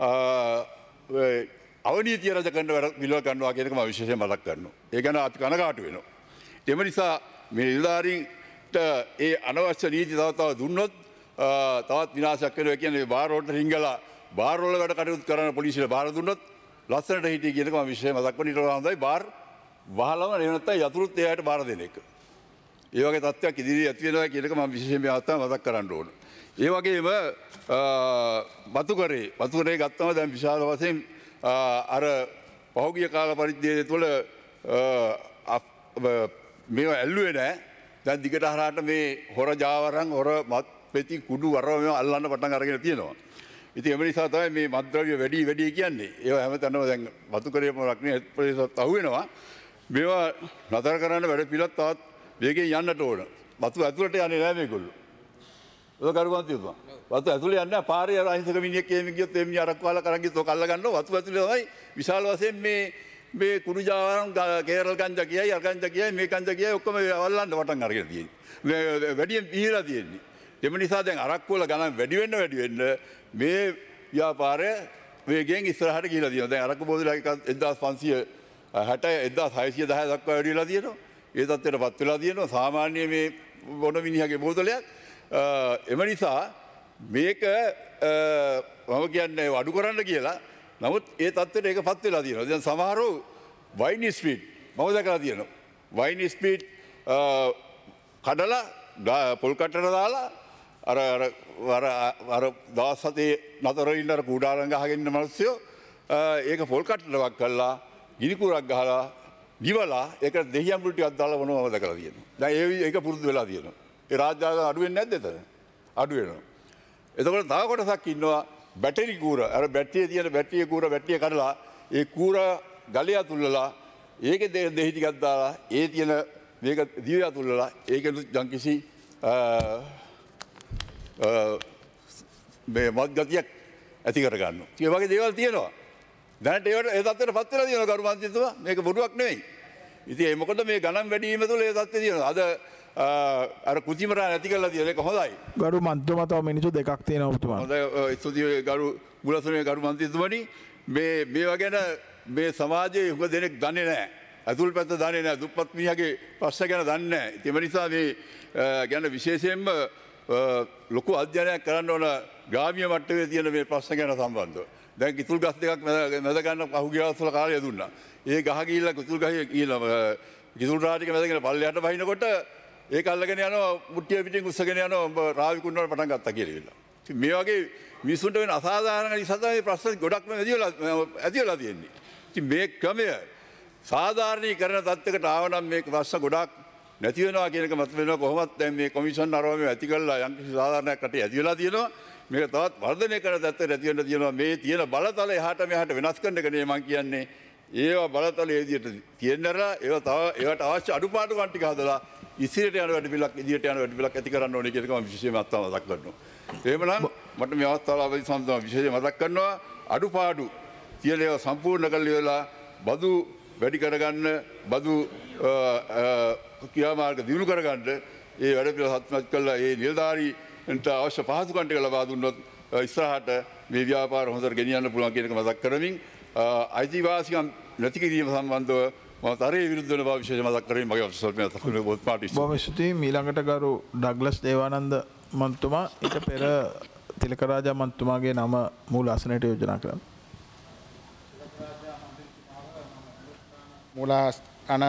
අවනීතිය රජ කරන වැඩ පිළිවෙල ගන්නවා කියන එක මම විශේෂයෙන් මතක් කරනවා. ඒ ගැන අපි කනගාටු වෙනවා. එම නිසා මේ නිලධාරීන්ට ඒ අනවශ්‍ය නීති තව තව දුන්නොත් තවත් විනාශයක් වෙනවා කියන්නේ බාර් වලට රිංගලා බාර් වල වැඩ කටයුතු කරන පොලිසියට බාර දුන්නොත් ලස්සනට හිටිය කියන එක මම විශේෂයෙන් මතක් කරනවා. ඊට වඩා හොඳයි බාර් වහලම එහෙම නැත්නම් යතුරුත් එයාට බාර දෙන එක. ඒ වගේ තත්ත්වයක් ඉදිරියේ ඇති වෙනවා කියන එක මම විශේෂයෙන් මේ අවස්ථාවේ මතක් කරන්න ඕන. ඒ වගේම වතුකරේ වතුකරේ ගත්තම දැන් විශාල වශයෙන් අර පහුගිය කාල පරිච්ඡේදය තුළ මේවා ඇල්ලුවේ නැහැ. දැන් දිගට හරහාට මේ හොර ජාවරන් හොර මත් පෙති කුඩු වරව මේවා අල්ලන්න පටන් අරගෙන තියෙනවා. ඉතින් ඒ නිසා තමයි මේ මත්ද්‍රව්‍ය වැඩි වැඩි කියන්නේ. ඒවා හැමතැනම දැන් වතුකරේම රක්නේ ප්‍රදේශات අහු වෙනවා. මේවා නතර කරන්න වැඩ පිළිවෙලක් තවත් වේගෙන් යන්නට ඕන. වතු ඇතුළට යන්නේ නැහැ මේගොල්ලෝ. ඒක කරුවන් තියෙනවා. වතු ඇතුළේ යන්නේ පාරේ අර අහිංසක මිනිහෙක් එහෙම ගියොත් එම් අරක් කාලා කරන් ගියොත් ඔක අල්ල ගන්නවා. වතු ඇතුළේ තමයි විශාල වශයෙන් මේ මේ කුඩු ජාවාරම් කේරල් ගංජා කියයි අර ගංජා කියයි මේ ගංජා කියයි ඔක්කොම අල්ලන්න වටන් අරගෙන තියෙන්නේ. වැඩියෙන් පිහිලා තියෙන්නේ. එම නිසා දැන් අරක් වල ගණන් වැඩි වෙන්න වැඩි වෙන්න මේ ව්‍යාපාරය වේගෙන් ඉස්සරහට ගිහිලා තියෙනවා. දැන් අරක්කු බෝතලයක් එක්දාස් පන්සිය හැට එක්දාස් හයසිය දහ දක්වා වැඩි වෙලා තියෙනවා. ඒ තත්ත්වයටපත් වෙලා තියෙනවා. සාමාන්‍ය මේ බොන මිනිහගේ බෝතලයක්. එම නිසා මේක මම කියන්නේ අඩු කරන්න කියලා. නමුත් ඒ තත්ත්වයට ඒකපත් වෙලා තියෙනවා. දැන් සමහරව වයින් ස්පීඩ් මම දැකලා තියෙනවා. වයින් ස්පීඩ් කඩලා පොල් කට්ටට දාලා අර අර අර දවස් හතේ නතර ඉන්න අර කුඩාලංග ගහගෙන ඉන්න මිනිස්සු ඒක පොල් කට්ටලක් කරලා ගිනි කුරක් ගහලා දිවලා ඒක දෙහියම් මුල් ටිකක් දාලා වුණාම දැකලා තියෙනවා. දැන් ඒ ඒක පුරුදු වෙලා තියෙනවා. ඒ රාජ්‍යාංග අඩු වෙන්නේ නැද්ද එතන? අඩු වෙනවා. එතකොට තව කොටසක් ඉන්නවා බැටරි කූර. අර බැටරියේ තියෙන බැටරියේ කූර බැටරිය කඩලා ඒ කූර ගලේ අතුල්ලලා ඒකේ දෙහි ටිකක් දාලා ඒ තියෙන මේක දිවේ අතුල්ලලා ඒකෙන් යම්කිසි මේ මත් ගතියක් ඇති කර ගන්නවා. ඒ වගේ දේවල් තියෙනවා. දැනට ඒවට ඒ තත්ත්වයට පත් වෙලා තියෙනවා ගරු මන්ත්‍රීතුමා. මේක බොරුවක් නෙවෙයි. ඉතින් ඒ මොකද මේ ගණන් වැඩි වීම තුළ ඒ තත්ත්වය තියෙනවා. අද අර කුචිමරා නැති කරලා තියෙන එක හොඳයි. ගරු මන්ත්‍රීතුමා තව මිනිත්තු දෙකක් තියෙනවා ඔබතුමා. හොඳයි ස්තුතියි ගරු බුලසුනේ ගරු මන්ත්‍රීතුමනි. මේ මේවා ගැන මේ සමාජයේ හුඟ දෙනෙක් දන්නේ නැහැ. ඇතුල් පැත්ත දන්නේ නැහැ. දුප්පත් මිනිහගේ ප්‍රශ්න ගැන දන්නේ නැහැ. ඒ නිසා මේ ගැන විශේෂයෙන්ම ලොකු අධ්‍යයනයක් කරන්න ඕන ග්‍රාමීය මට්ටමේ තියෙන මේ ප්‍රශ්න ගැන සම්බන්ධව. දැන් කිතුල් ගස් දෙකක් මැද ගන්න පහුගිය දවස්වල කාලය දුන්නා. ඒ ගහ ගිහිල්ලා කිතුල් ගහේ ගිහිල්ලා කිතුල් රාජික මැදගෙන පල්ලෙහාට බහිනකොට ඒක අල්ලගෙන යනවා මුට්ටිය පිටින් උස්සගෙන යනවා රාවි කුණ්ඩවල පටන් ගත්තා කියලා ඉල්ල. ඉතින් මේ වගේ මිනිසුන්ට වෙන අසාධාරණ නිසා තමයි ප්‍රශ්න ගොඩක්ම ඇති වෙලා ඇති වෙලා තියෙන්නේ. ඉතින් මේ ක්‍රමය සාධාරණීකරණ තත්ත්වයකට ආවනම් මේ ප්‍රශ්න ගොඩක් නැති වෙනවා කියන එක මත වෙනවා. කොහොමත් දැන් මේ කොමිෂන් අරවම ඇති කරලා යම්කිසි සාධාරණයක් රටේ ඇති වෙලා තියෙනවා. මේක තවත් වර්ධනය කරන තත්ත්වයට ඇති වෙන්න තියෙනවා. මේ තියෙන බලතල එහාට මෙහාට වෙනස් කරන එක නේ මම කියන්නේ. ඒවා බලතල ඒ විදිහට තියෙන්නලා ඒවා තව ඒවට අවශ්‍ය අඩුපාඩුකම් ටික හදලා ඉදිරියට යන වැඩ පිළිලක් ඉදිරියට යන වැඩ පිළිලක් ඇති කරන්න ඕනේ කියන එක මම විශේෂයෙන්ම අත්තාව මතක් කරනවා. එහෙමනම් මට මේ අවස්ථාව ලැබී සම්බන්ධව විශේෂයෙන් මතක් කරනවා අඩුපාඩු තියෙන ඒවා සම්පූර්ණ කරලා ඉවරලා බදු වැඩි කරගන්න බදු ක්‍රියාමාර්ග දියුණු කරගන්න ඒ වැඩ පිළිවෙල සත්‍යමත් කළා ඒ නිලධාරීන්ට අවශ්‍ය පහසුකම් ටික ලබා දුන්නොත් ඉස්සරහට මේ ව්‍යාපාර හොඳට ගෙනියන්න පුළුවන් කියන එක මතක් කරමින් අයිතිවාසිකම් නැති කිරීම සම්බන්ධව මම තරයේ විරුද්ධ වෙන බව විශේෂ මතක් කරමින් මගේ අවසරය මතක් කරන බොහොම පාටි. බොහොම ස්තුතියි. ඊළඟට ගරු ඩග්ලස් දේවානන්ද මන්තුමා ඊට පෙර තිලකරාජා මන්තුමාගේ නම මූල ආසනයට යෝජනා කරන්න. මූල ආසන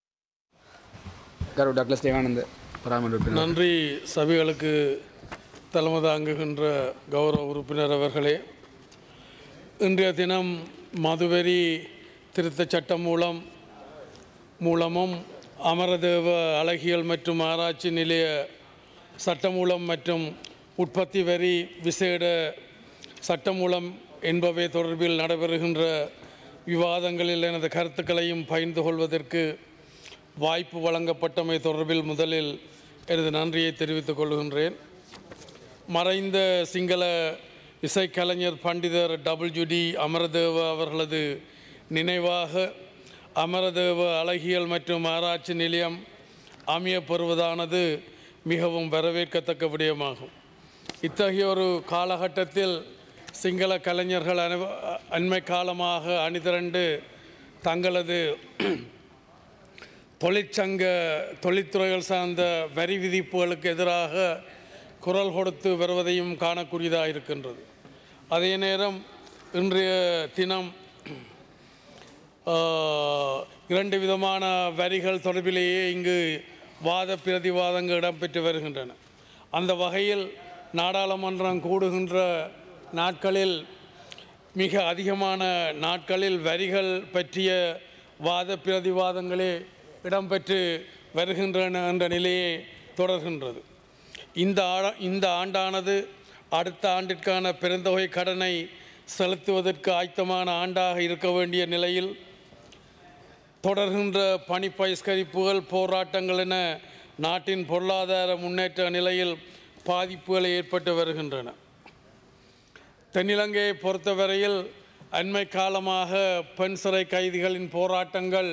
கரு டக்ளஸ் தேவானந்த பராமரிப்பு. நன்றி. சபைகளுக்கு தலைமை தாங்குகின்ற கௌரவ உறுப்பினர் அவர்களே, இன்றைய தினம் மதுவெறி திருத்த சட்டம் மூலம் மூலமும் அமரதேவ அழகியல் மற்றும் ஆராய்ச்சி நிலைய சட்டமூலம் மற்றும் உற்பத்தி வரி விசேட சட்டமூலம் என்பவை தொடர்பில் நடைபெறுகின்ற விவாதங்களில் எனது கருத்துக்களையும் பகிர்ந்து கொள்வதற்கு வாய்ப்பு வழங்கப்பட்டமை தொடர்பில் முதலில் எனது நன்றியை தெரிவித்துக் கொள்கின்றேன். மறைந்த சிங்கள இசைக்கலைஞர் பண்டிதர் டபிள்யூடி அமரதேவ அவர்களது நினைவாக அமரதேவ அழகியல் மற்றும் ஆராய்ச்சி நிலையம் அமையப்பெறுவதானது மிகவும் வரவேற்கத்தக்க விடயமாகும். இத்தகைய ஒரு காலகட்டத்தில் சிங்கள கலைஞர்கள் அனை அண்மை காலமாக அணிதிரண்டு தங்களது தொழிற்சங்க தொழில்துறைகள் சார்ந்த வரி விதிப்புகளுக்கு எதிராக குரல் கொடுத்து வருவதையும் காணக்கூடியதாக இருக்கின்றது. அதே நேரம் இன்றைய தினம் இரண்டு விதமான வரிகள் தொடர்பிலேயே இங்கு வாத பிரதிவாதங்கள் இடம்பெற்று வருகின்றன. அந்த வகையில் நாடாளுமன்றம் கூடுகின்ற நாட்களில் மிக அதிகமான நாட்களில் வரிகள் பற்றிய வாத பிரதிவாதங்களே இடம்பெற்று வருகின்றன என்ற நிலையே தொடர்கின்றது. இந்த ஆ இந்த ஆண்டானது அடுத்த ஆண்டிற்கான பெருந்தொகை கடனை செலுத்துவதற்கு ஆயத்தமான ஆண்டாக இருக்க வேண்டிய நிலையில் தொடர்கின்ற பணி பகிஷ்கரிப்புகள், போராட்டங்கள் என நாட்டின் பொருளாதார முன்னேற்ற நிலையில் பாதிப்புகள் ஏற்பட்டு வருகின்றன. தென்னிலங்கையை பொறுத்தவரையில் அண்மை காலமாக பெண் சிறை கைதிகளின் போராட்டங்கள்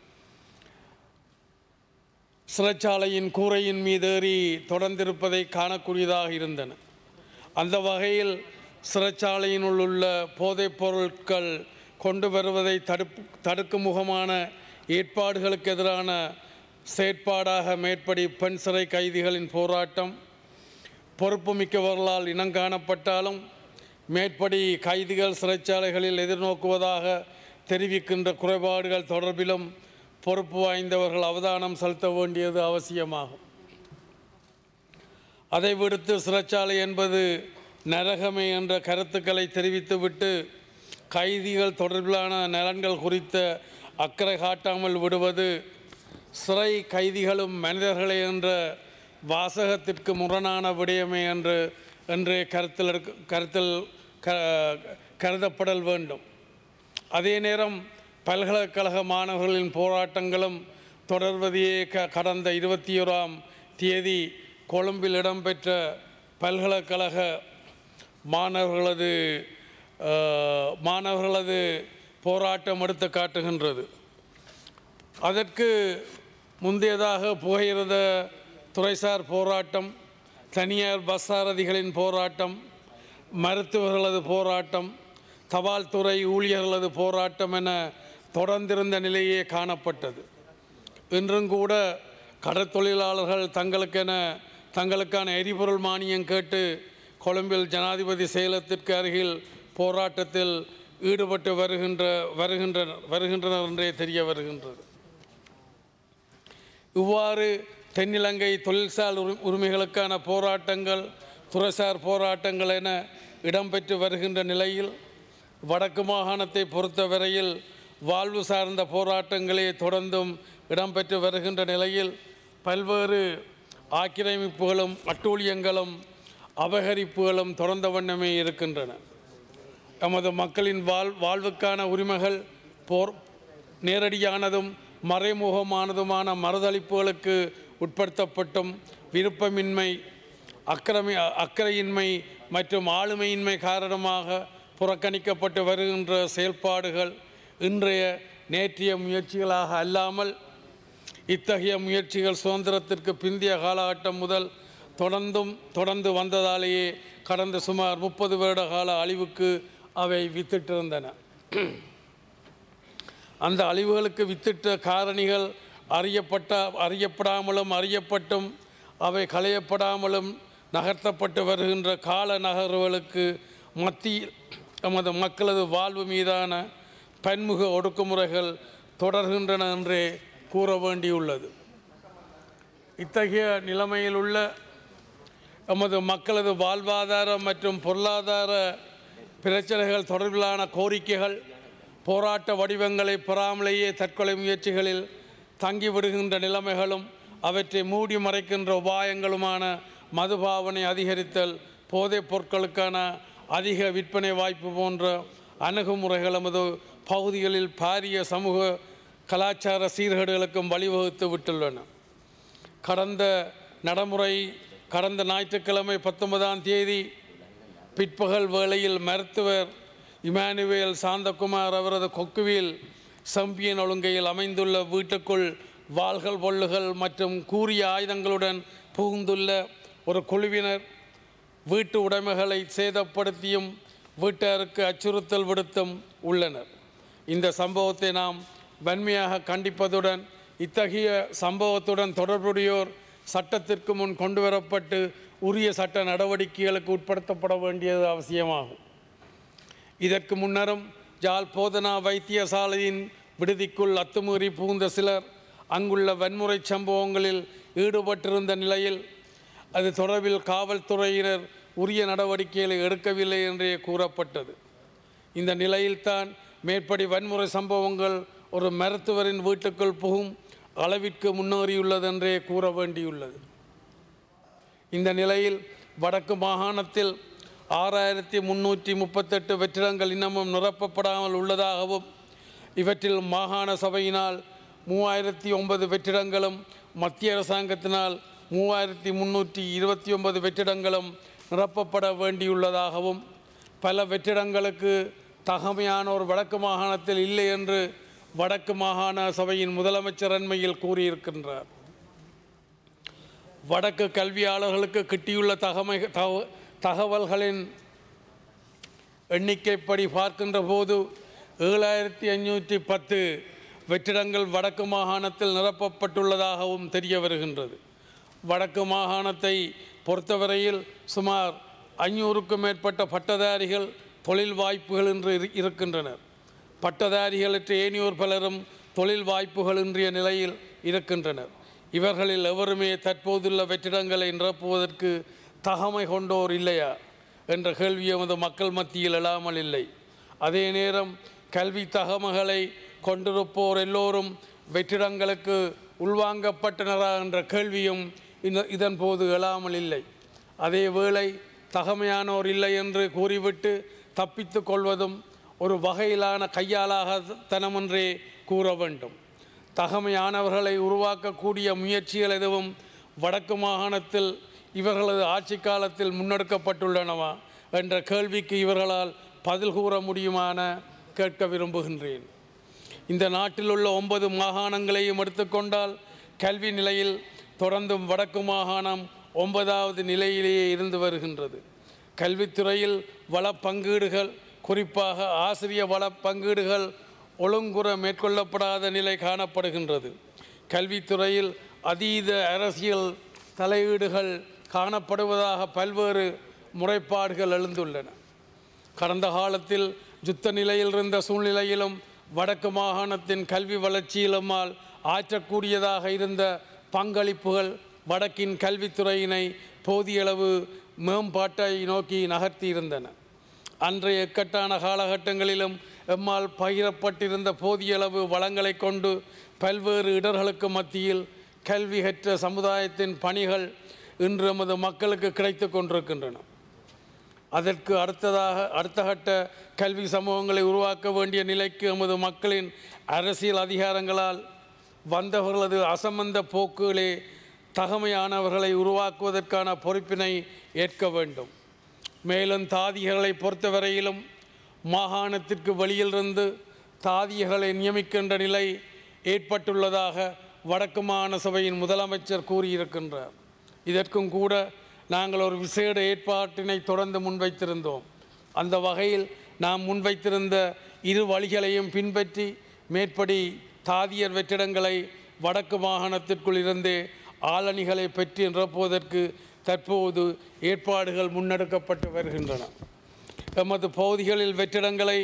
சிறைச்சாலையின் கூரையின் மீதேறி தொடர்ந்திருப்பதை காணக்கூடியதாக இருந்தன. அந்த வகையில் சிறைச்சாலையினுள் உள்ள போதைப் பொருட்கள் கொண்டு வருவதை தடுப்பு தடுக்கும் முகமான ஏற்பாடுகளுக்கு எதிரான செயற்பாடாக மேற்படி பெண் சிறை கைதிகளின் போராட்டம் பொறுப்புமிக்கவர்களால் இனங்காணப்பட்டாலும் மேற்படி கைதிகள் சிறைச்சாலைகளில் எதிர்நோக்குவதாக தெரிவிக்கின்ற குறைபாடுகள் தொடர்பிலும் பொறுப்பு வாய்ந்தவர்கள் அவதானம் செலுத்த வேண்டியது அவசியமாகும். அதை விடுத்து சிறைச்சாலை என்பது நரகமே என்ற கருத்துக்களை தெரிவித்துவிட்டு கைதிகள் தொடர்பிலான நலன்கள் குறித்த அக்கறை காட்டாமல் விடுவது சிறை கைதிகளும் மனிதர்களே என்ற வாசகத்திற்கு முரணான விடயமே என்று என்றே கருத்தில் கருத்தில் கருதப்படல் வேண்டும். அதே நேரம் பல்கலைக்கழக மாணவர்களின் போராட்டங்களும் தொடர்வதையே க கடந்த இருபத்தி ஓராம் தேதி கொழும்பில் இடம்பெற்ற பல்கலைக்கழக மாணவர்களது மாணவர்களது போராட்டம் எடுத்து காட்டுகின்றது. அதற்கு முந்தையதாக புகையிரத துறைசார் போராட்டம், தனியார் பஸ் சாரதிகளின் போராட்டம், மருத்துவர்களது போராட்டம், தபால் துறை ஊழியர்களது போராட்டம் என தொடர்ந்திருந்த நிலையே காணப்பட்டது. இன்றும் கூட கடற்தொழிலாளர்கள் தங்களுக்கென தங்களுக்கான எரிபொருள் மானியம் கேட்டு கொழும்பில் ஜனாதிபதி செயலகத்திற்கு அருகில் போராட்டத்தில் ஈடுபட்டு வருகின்ற வருகின்றனர் வருகின்றனர் என்றே தெரிய வருகின்றது. இவ்வாறு தென்னிலங்கை தொழில்சார் உரிமைகளுக்கான போராட்டங்கள், துறைசார் போராட்டங்கள் என இடம்பெற்று வருகின்ற நிலையில் வடக்கு மாகாணத்தை பொறுத்தவரையில் வாழ்வு சார்ந்த போராட்டங்களே தொடர்ந்தும் இடம்பெற்று வருகின்ற நிலையில் பல்வேறு ஆக்கிரமிப்புகளும் அட்டூழியங்களும் அபகரிப்புகளும் தொடர்ந்த வண்ணமே இருக்கின்றன. நமது மக்களின் வாழ் வாழ்வுக்கான உரிமைகள் போர் நேரடியானதும் மறைமுகமானதுமான மறுதளிப்புகளுக்கு உட்படுத்தப்பட்டும் விருப்பமின்மை, அக்கறை அக்கறையின்மை மற்றும் ஆளுமையின்மை காரணமாக புறக்கணிக்கப்பட்டு வருகின்ற செயல்பாடுகள் இன்றைய நேற்றைய முயற்சிகளாக அல்லாமல் இத்தகைய முயற்சிகள் சுதந்திரத்திற்கு பிந்தைய காலகட்டம் முதல் தொடர்ந்தும் தொடர்ந்து வந்ததாலேயே கடந்த சுமார் முப்பது வருட கால அழிவுக்கு அவை வித்திட்டிருந்தன. அந்த அழிவுகளுக்கு வித்திட்ட காரணிகள் அறியப்பட்ட அறியப்படாமலும் அறியப்பட்டும் அவை களையப்படாமலும் நகர்த்தப்பட்டு வருகின்ற கால நகர்வுகளுக்கு மத்தியில் நமது மக்களது வாழ்வு மீதான பன்முக ஒடுக்குமுறைகள் தொடர்கின்றன என்றே கூற வேண்டியுள்ளது. இத்தகைய நிலைமையில் உள்ள எமது மக்களது வாழ்வாதார மற்றும் பொருளாதார பிரச்சனைகள் தொடர்பிலான கோரிக்கைகள் போராட்ட வடிவங்களை பெறாமலேயே தற்கொலை முயற்சிகளில் தங்கிவிடுகின்ற நிலைமைகளும் அவற்றை மூடி மறைக்கின்ற உபாயங்களுமான மதுபாவனை அதிகரித்தல், போதைப் பொருட்களுக்கான அதிக விற்பனை வாய்ப்பு போன்ற அணுகுமுறைகள் நமது பகுதிகளில் பாரிய சமூக கலாச்சார சீர்கேடுகளுக்கும் வழிவகுத்து விட்டுள்ளன. கடந்த நடைமுறை கடந்த ஞாயிற்றுக்கிழமை பத்தொன்பதாம் தேதி பிற்பகல் வேளையில் மருத்துவர் இமானுவேல் சாந்தகுமார் அவரது கொக்குவில் செம்பியன் ஒழுங்கையில் அமைந்துள்ள வீட்டுக்குள் வாள்கள், பொல்லுகள் மற்றும் கூரிய ஆயுதங்களுடன் புகுந்துள்ள ஒரு குழுவினர் வீட்டு உடைமைகளை சேதப்படுத்தியும் வீட்டாருக்கு அச்சுறுத்தல் விடுத்தும் உள்ளனர். இந்த சம்பவத்தை நாம் வன்மையாக கண்டிப்பதுடன் இத்தகைய சம்பவத்துடன் தொடர்புடையோர் சட்டத்திற்கு முன் கொண்டுவரப்பட்டு உரிய சட்ட நடவடிக்கைகளுக்கு உட்படுத்தப்பட வேண்டியது அவசியமாகும். இதற்கு முன்னரும் ஜாழ் போதனா வைத்தியசாலையின் விடுதிக்குள் அத்துமீறி புகுந்த சிலர் அங்குள்ள வன்முறை சம்பவங்களில் ஈடுபட்டிருந்த நிலையில் அது தொடர்பில் காவல்துறையினர் உரிய நடவடிக்கைகளை எடுக்கவில்லை என்றே கூறப்பட்டது. இந்த நிலையில்தான் மேற்படி வன்முறை சம்பவங்கள் ஒரு மருத்துவரின் வீட்டுக்குள் புகும் அளவிற்கு முன்னேறியுள்ளதென்றே கூற வேண்டியுள்ளது. இந்த நிலையில் வடக்கு மாகாணத்தில் ஆறாயிரத்தி முன்னூற்றி முப்பத்தெட்டு வெற்றிடங்கள் இன்னமும் நிரப்பப்படாமல் உள்ளதாகவும் இவற்றில் மாகாண சபையினால் மூவாயிரத்தி ஒன்பது வெற்றிடங்களும் மத்திய அரசாங்கத்தினால் மூவாயிரத்தி முன்னூற்றி இருபத்தி ஒன்பது வெற்றிடங்களும் நிரப்பப்பட வேண்டியுள்ளதாகவும் பல வெற்றிடங்களுக்கு தகமையானோர் வடக்கு மாகாணத்தில் இல்லை என்று வடக்கு மாகாண சபையின் முதலமைச்சர் அண்மையில் கூறியிருக்கின்றார். வடக்கு கல்வியாளர்களுக்கு கிட்டியுள்ள தகமை தகவல்களின் எண்ணிக்கைப்படி பார்க்கின்ற போது ஏழாயிரத்தி ஐநூற்றி பத்து வெற்றிடங்கள் வடக்கு மாகாணத்தில் நிரப்பப்பட்டுள்ளதாகவும் தெரிய வருகின்றது. வடக்கு மாகாணத்தை பொறுத்தவரையில் சுமார் ஐநூறுக்கும் மேற்பட்ட பட்டதாரிகள் தொழில் வாய்ப்புகள் என்று இருக்கின்றனர். பட்டதாரிகளற்ற ஏனையோர் பலரும் தொழில் வாய்ப்புகள் இன்றைய நிலையில் இருக்கின்றனர். இவர்களில் எவருமே தற்போதுள்ள வெற்றிடங்களை நிரப்புவதற்கு தகமை கொண்டோர் இல்லையா என்ற கேள்வி எமது மக்கள் மத்தியில் எழாமல் இல்லை. அதே நேரம் கல்வி தகமைகளை கொண்டிருப்போர் எல்லோரும் வெற்றிடங்களுக்கு உள்வாங்கப்பட்டனரா என்ற கேள்வியும் இதன் போது எழாமல் இல்லை. அதே வேளை தகமையானோர் இல்லை என்று கூறிவிட்டு தப்பித்து கொள்வதும் ஒரு வகையிலான கையாளாகத்தனமென்றே கூற வேண்டும். தகமையானவர்களை உருவாக்கக்கூடிய முயற்சிகள் எதுவும் வடக்கு மாகாணத்தில் இவர்களது ஆட்சி காலத்தில் முன்னெடுக்கப்பட்டுள்ளனவா என்ற கேள்விக்கு இவர்களால் பதில் கூற முடியுமான கேட்க விரும்புகின்றேன். இந்த நாட்டில் உள்ள ஒன்பது மாகாணங்களையும் எடுத்துக்கொண்டால் கல்வி நிலையில் தொடர்ந்தும் வடக்கு மாகாணம் ஒன்பதாவது நிலையிலேயே இருந்து வருகின்றது. கல்வித்துறையில் வள பங்கீடுகள், குறிப்பாக ஆசிரிய வள பங்கீடுகள் ஒழுங்குற மேற்கொள்ளப்படாத நிலை காணப்படுகின்றது. கல்வித்துறையில் அதீத அரசியல் தலையீடுகள் காணப்படுவதாக பல்வேறு முறைப்பாடுகள் எழுந்துள்ளன. கடந்த காலத்தில் யுத்த நிலையில் இருந்த சூழ்நிலையிலும் வடக்கு மாகாணத்தின் கல்வி வளர்ச்சியிலுமால் ஆற்றக்கூடியதாக இருந்த பங்களிப்புகள் வடக்கின் கல்வித்துறையினை போதியளவு மேம்பாட்டை நோக்கி நகர்த்தி இருந்தன. அன்றைய இக்கட்டான காலகட்டங்களிலும் எம்மால் பகிரப்பட்டிருந்த போதியளவு வளங்களை கொண்டு பல்வேறு இடர்களுக்கு மத்தியில் கல்வி கற்ற சமுதாயத்தின் பணிகள் இன்று எமது மக்களுக்கு கிடைத்து கொண்டிருக்கின்றன. அதற்கு அடுத்ததாக அடுத்த கட்ட கல்வி சமூகங்களை உருவாக்க வேண்டிய நிலைக்கு எமது மக்களின் அரசியல் அதிகாரங்களால் வந்தவர்களது அசம்பந்த போக்குகளே தகமையானவர்களை உருவாக்குவதற்கான பொறுப்பினை ஏற்க வேண்டும். மேலும் தாதியர்களை பொறுத்தவரையிலும் மாகாணத்திற்கு வெளியிலிருந்து தாதியர்களை நியமிக்கின்ற நிலை ஏற்பட்டுள்ளதாக வடக்கு மாகாண சபையின் முதலமைச்சர் கூறியிருக்கின்றார். இதற்கும் கூட நாங்கள் ஒரு விசேட ஏற்பாட்டினை தொடர்ந்து முன்வைத்திருந்தோம். அந்த வகையில் நாம் முன்வைத்திருந்த இரு வழிகளையும் பின்பற்றி மேற்படி தாதியர் வெற்றிடங்களை வடக்கு மாகாணத்திற்குள் இருந்தே ஆளணிகளை பெற்று நிரப்புவதற்கு தற்போது ஏற்பாடுகள் முன்னெடுக்கப்பட்டு வருகின்றன. எமது பகுதிகளில் வெற்றிடங்களை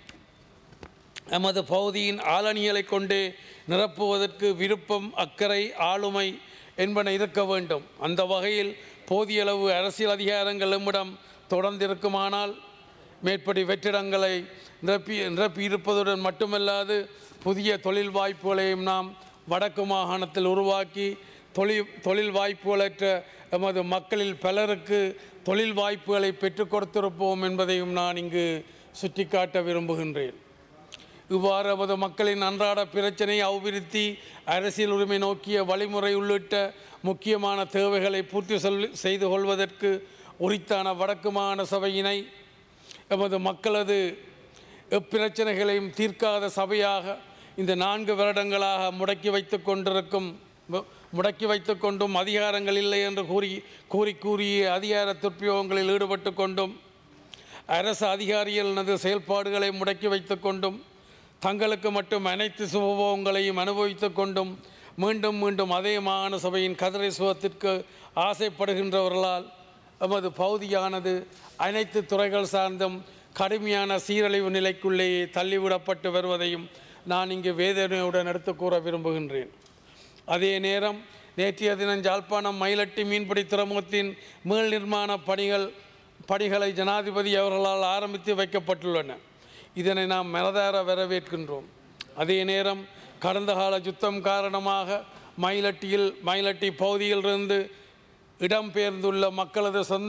எமது பகுதியின் ஆளணிகளை கொண்டே நிரப்புவதற்கு விருப்பம், அக்கறை, ஆளுமை என்பன இருக்க வேண்டும். அந்த வகையில் போதிய அளவு அரசியல் அதிகாரங்கள் நம்மிடம் தொடர்ந்திருக்குமானால் மேற்படி வெற்றிடங்களை நிரப்பி நிரப்பியிருப்பதுடன் மட்டுமல்லாது புதிய தொழில் வாய்ப்புகளையும் நாம் வடக்கு மாகாணத்தில் உருவாக்கி தொழில் தொழில் வாய்ப்புகளற்ற எமது மக்களில் பலருக்கு தொழில் வாய்ப்புகளை பெற்றுக் கொடுத்திருப்போம் என்பதையும் நான் இங்கு சுட்டிக்காட்ட விரும்புகின்றேன். இவ்வாறு நமது மக்களின் அன்றாட பிரச்சனை அபிவிருத்தி அரசியல் உரிமை நோக்கிய வழிமுறை உள்ளிட்ட முக்கியமான தேவைகளை பூர்த்தி சொல் செய்து கொள்வதற்கு உரித்தான வடக்கு மாகாண சபையினை எமது மக்களது எப்பிரச்சனைகளையும் தீர்க்காத சபையாக இந்த நான்கு வருடங்களாக முடக்கி வைத்து கொண்டிருக்கும் முடக்கி வைத்து கொண்டும் அதிகாரங்கள் இல்லை என்று கூறி கூறி கூறிய அதிகார துர்ப்பியோகங்களில் ஈடுபட்டு கொண்டும் அரசு அதிகாரிகளினது செயல்பாடுகளை முடக்கி வைத்து கொண்டும் தங்களுக்கு மட்டும் அனைத்து சுபபோகங்களையும் அனுபவித்து கொண்டும் மீண்டும் மீண்டும் அதே மாகாண சபையின் கதிரை சுகத்திற்கு ஆசைப்படுகின்றவர்களால் எமது பகுதியானது அனைத்து துறைகள் சார்ந்தும் கடுமையான சீரழிவு நிலைக்குள்ளேயே தள்ளிவிடப்பட்டு வருவதையும் நான் இங்கு வேதனையுடன் எடுத்து கூற விரும்புகின்றேன். அதே நேரம் நேற்றைய தினம் யாழ்ப்பாணம் மயிலட்டி மீன்பிடி துறைமுகத்தின் மீள் நிர்மாண பணிகள் பணிகளை ஜனாதிபதி அவர்களால் ஆரம்பித்து வைக்கப்பட்டுள்ளன. இதனை நாம் மனதார வரவேற்கின்றோம். அதே நேரம் கடந்த கால யுத்தம் காரணமாக மயிலட்டியில் மயிலட்டி பகுதியிலிருந்து இடம்பெயர்ந்துள்ள மக்களது சொந்த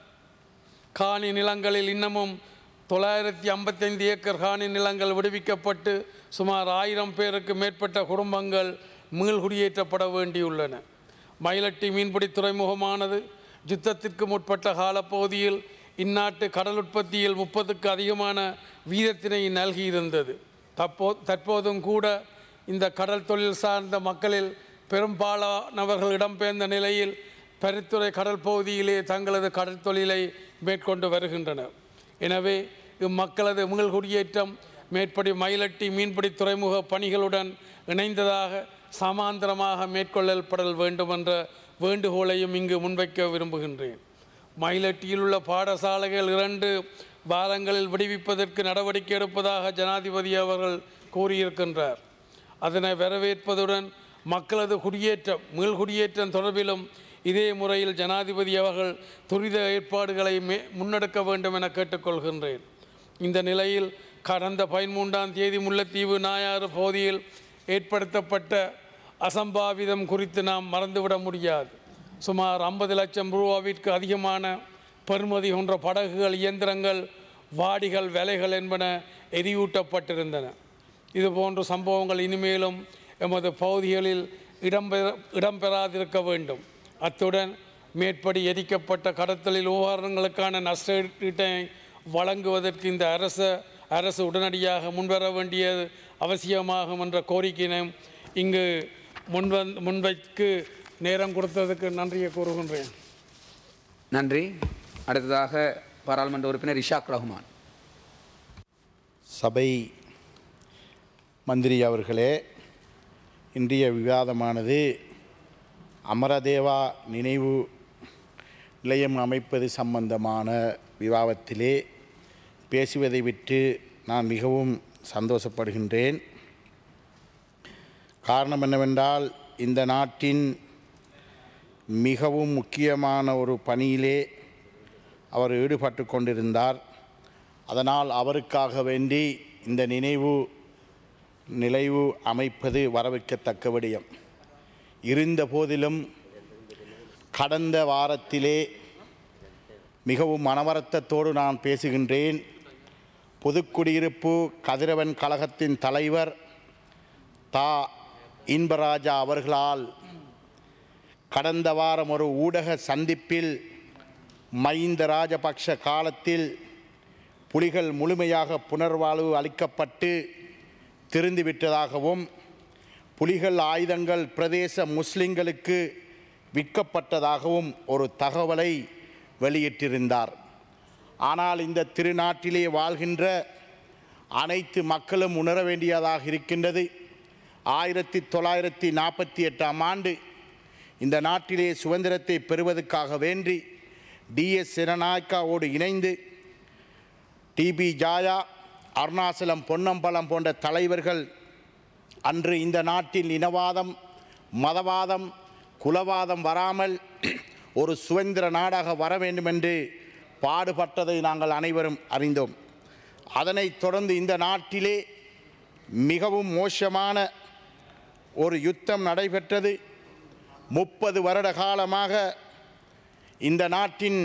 காணி நிலங்களில் இன்னமும் தொள்ளாயிரத்தி ஐம்பத்தைந்து ஏக்கர் காணி நிலங்கள் விடுவிக்கப்பட்டு சுமார் ஆயிரம் பேருக்கு மேற்பட்ட குடும்பங்கள் மீள்குடியேற்றப்பட வேண்டியுள்ளன. மயிலட்டி மீன்பிடி துறைமுகமானது யுத்தத்திற்கு முற்பட்ட காலப்பகுதியில் இந்நாட்டு கடல் உற்பத்தியில் முப்பதுக்கு அதிகமான வீதத்தினை நல்கியிருந்தது. தற்போ தற்போதும் கூட இந்த கடல் தொழில் சார்ந்த மக்களில் பெரும்பாலானவர்கள் இடம்பெயர்ந்த நிலையில் பரித்துறை கடல் பகுதியிலே தங்களது கடல் தொழிலை மேற்கொண்டு வருகின்றனர். எனவே இம்மக்களது மீள்குடியேற்றம் மேற்படி மயிலட்டி மீன்பிடி துறைமுக பணிகளுடன் இணைந்ததாக சமாந்தரமாக மேற்கொள்ளப்படல் வேண்டும் என்ற வேண்டுகோளையும் இங்கு முன்வைக்க விரும்புகின்றேன். மயிலட்டியில் உள்ள பாடசாலைகள் இரண்டு வாரங்களில் விடுவிப்பதற்கு நடவடிக்கை எடுப்பதாக ஜனாதிபதி அவர்கள் கூறியிருக்கின்றார். அதனை வரவேற்பதுடன் மக்களது குடியேற்றம் மீள்குடியேற்றம் தொடர்பிலும் இதே முறையில் ஜனாதிபதி அவர்கள் துரித ஏற்பாடுகளை மே முன்னெடுக்க வேண்டும் என கேட்டுக்கொள்கின்றேன். இந்த நிலையில் கடந்த பதிமூன்றாம் தேதி முல்லைத்தீவு நாயாறு பகுதியில் ஏற்படுத்தப்பட்ட அசம்பாவிதம் குறித்து நாம் மறந்துவிட முடியாது. சுமார் ஐம்பது லட்சம் ரூபாவிற்கு அதிகமான பெறுமதி கொண்ட படகுகள், இயந்திரங்கள், வாடிகள், விலைகள் என்பன எரியூட்டப்பட்டிருந்தன. இதுபோன்ற சம்பவங்கள் இனிமேலும் எமது பகுதிகளில் இடம்பெற இடம்பெறாதிருக்க வேண்டும். அத்துடன் மேற்படி எரிக்கப்பட்ட கடத்தலில் உபகரணங்களுக்கான நஷ்டஈட்டை வழங்குவதற்கு இந்த அரசு அரசு உடனடியாக முன்வர வேண்டியது அவசியமாகும் என்ற கோரிக்கையினை இங்கு முன்வந் முன்வைக்கு நேரம் கொடுத்ததுக்கு நன்றியை கூறுகின்றேன். நன்றி. அடுத்ததாக பாராளுமன்ற உறுப்பினர் இஷாக் ரஹ்மான். சபை மந்திரி அவர்களே, இன்றைய விவாதமானது அமரதேவா நினைவு நிலையம் அமைப்பது சம்பந்தமான விவாதத்திலே பேசுவதை விட்டு நான் மிகவும் சந்தோஷப்படுகின்றேன். காரணம் என்னவென்றால், இந்த நாட்டின் மிகவும் முக்கியமான ஒரு பணியிலே அவர் ஈடுபட்டு கொண்டிருந்தார். அதனால் அவருக்காக வேண்டி இந்த நினைவு நிலைவு அமைப்பது வரவேற்கத்தக்க விடயம். இருந்த போதிலும் கடந்த வாரத்திலே மிகவும் மனவருத்தத்தோடு நான் பேசுகின்றேன். பொதுக்குடியிருப்பு கதிரவன் கழகத்தின் தலைவர் தா இன்பராஜா அவர்களால் கடந்த வாரம் ஒரு ஊடக சந்திப்பில் மஹிந்த ராஜபக்ஷ காலத்தில் புலிகள் முழுமையாக புனர்வாழ்வு அளிக்கப்பட்டு திருந்துவிட்டதாகவும் புலிகள் ஆயுதங்கள் பிரதேச முஸ்லிம்களுக்கு விற்கப்பட்டதாகவும் ஒரு தகவலை வெளியிட்டிருந்தார். ஆனால் இந்த திருநாட்டிலே வாழ்கின்ற அனைத்து மக்களும் உணர வேண்டியதாக இருக்கின்றது. ஆயிரத்தி தொள்ளாயிரத்தி நாற்பத்தி எட்டாம் ஆண்டு இந்த நாட்டிலே சுதந்திரத்தை பெறுவதற்காக வேண்டி டிஎஸ் சிறநாயக்காவோடு இணைந்து டிபி ஜாயா, அருணாசலம் பொன்னம்பலம் போன்ற தலைவர்கள் அன்று இந்த நாட்டில் இனவாதம், மதவாதம், குலவாதம் வராமல் ஒரு சுதந்திர நாடாக வர வேண்டும் என்று பாடுபட்டதை நாங்கள் அனைவரும் அறிந்தோம். அதனைத் தொடர்ந்து இந்த நாட்டிலே மிகவும் மோசமான ஒரு யுத்தம் நடைபெற்றது. முப்பது வருட காலமாக இந்த நாட்டின்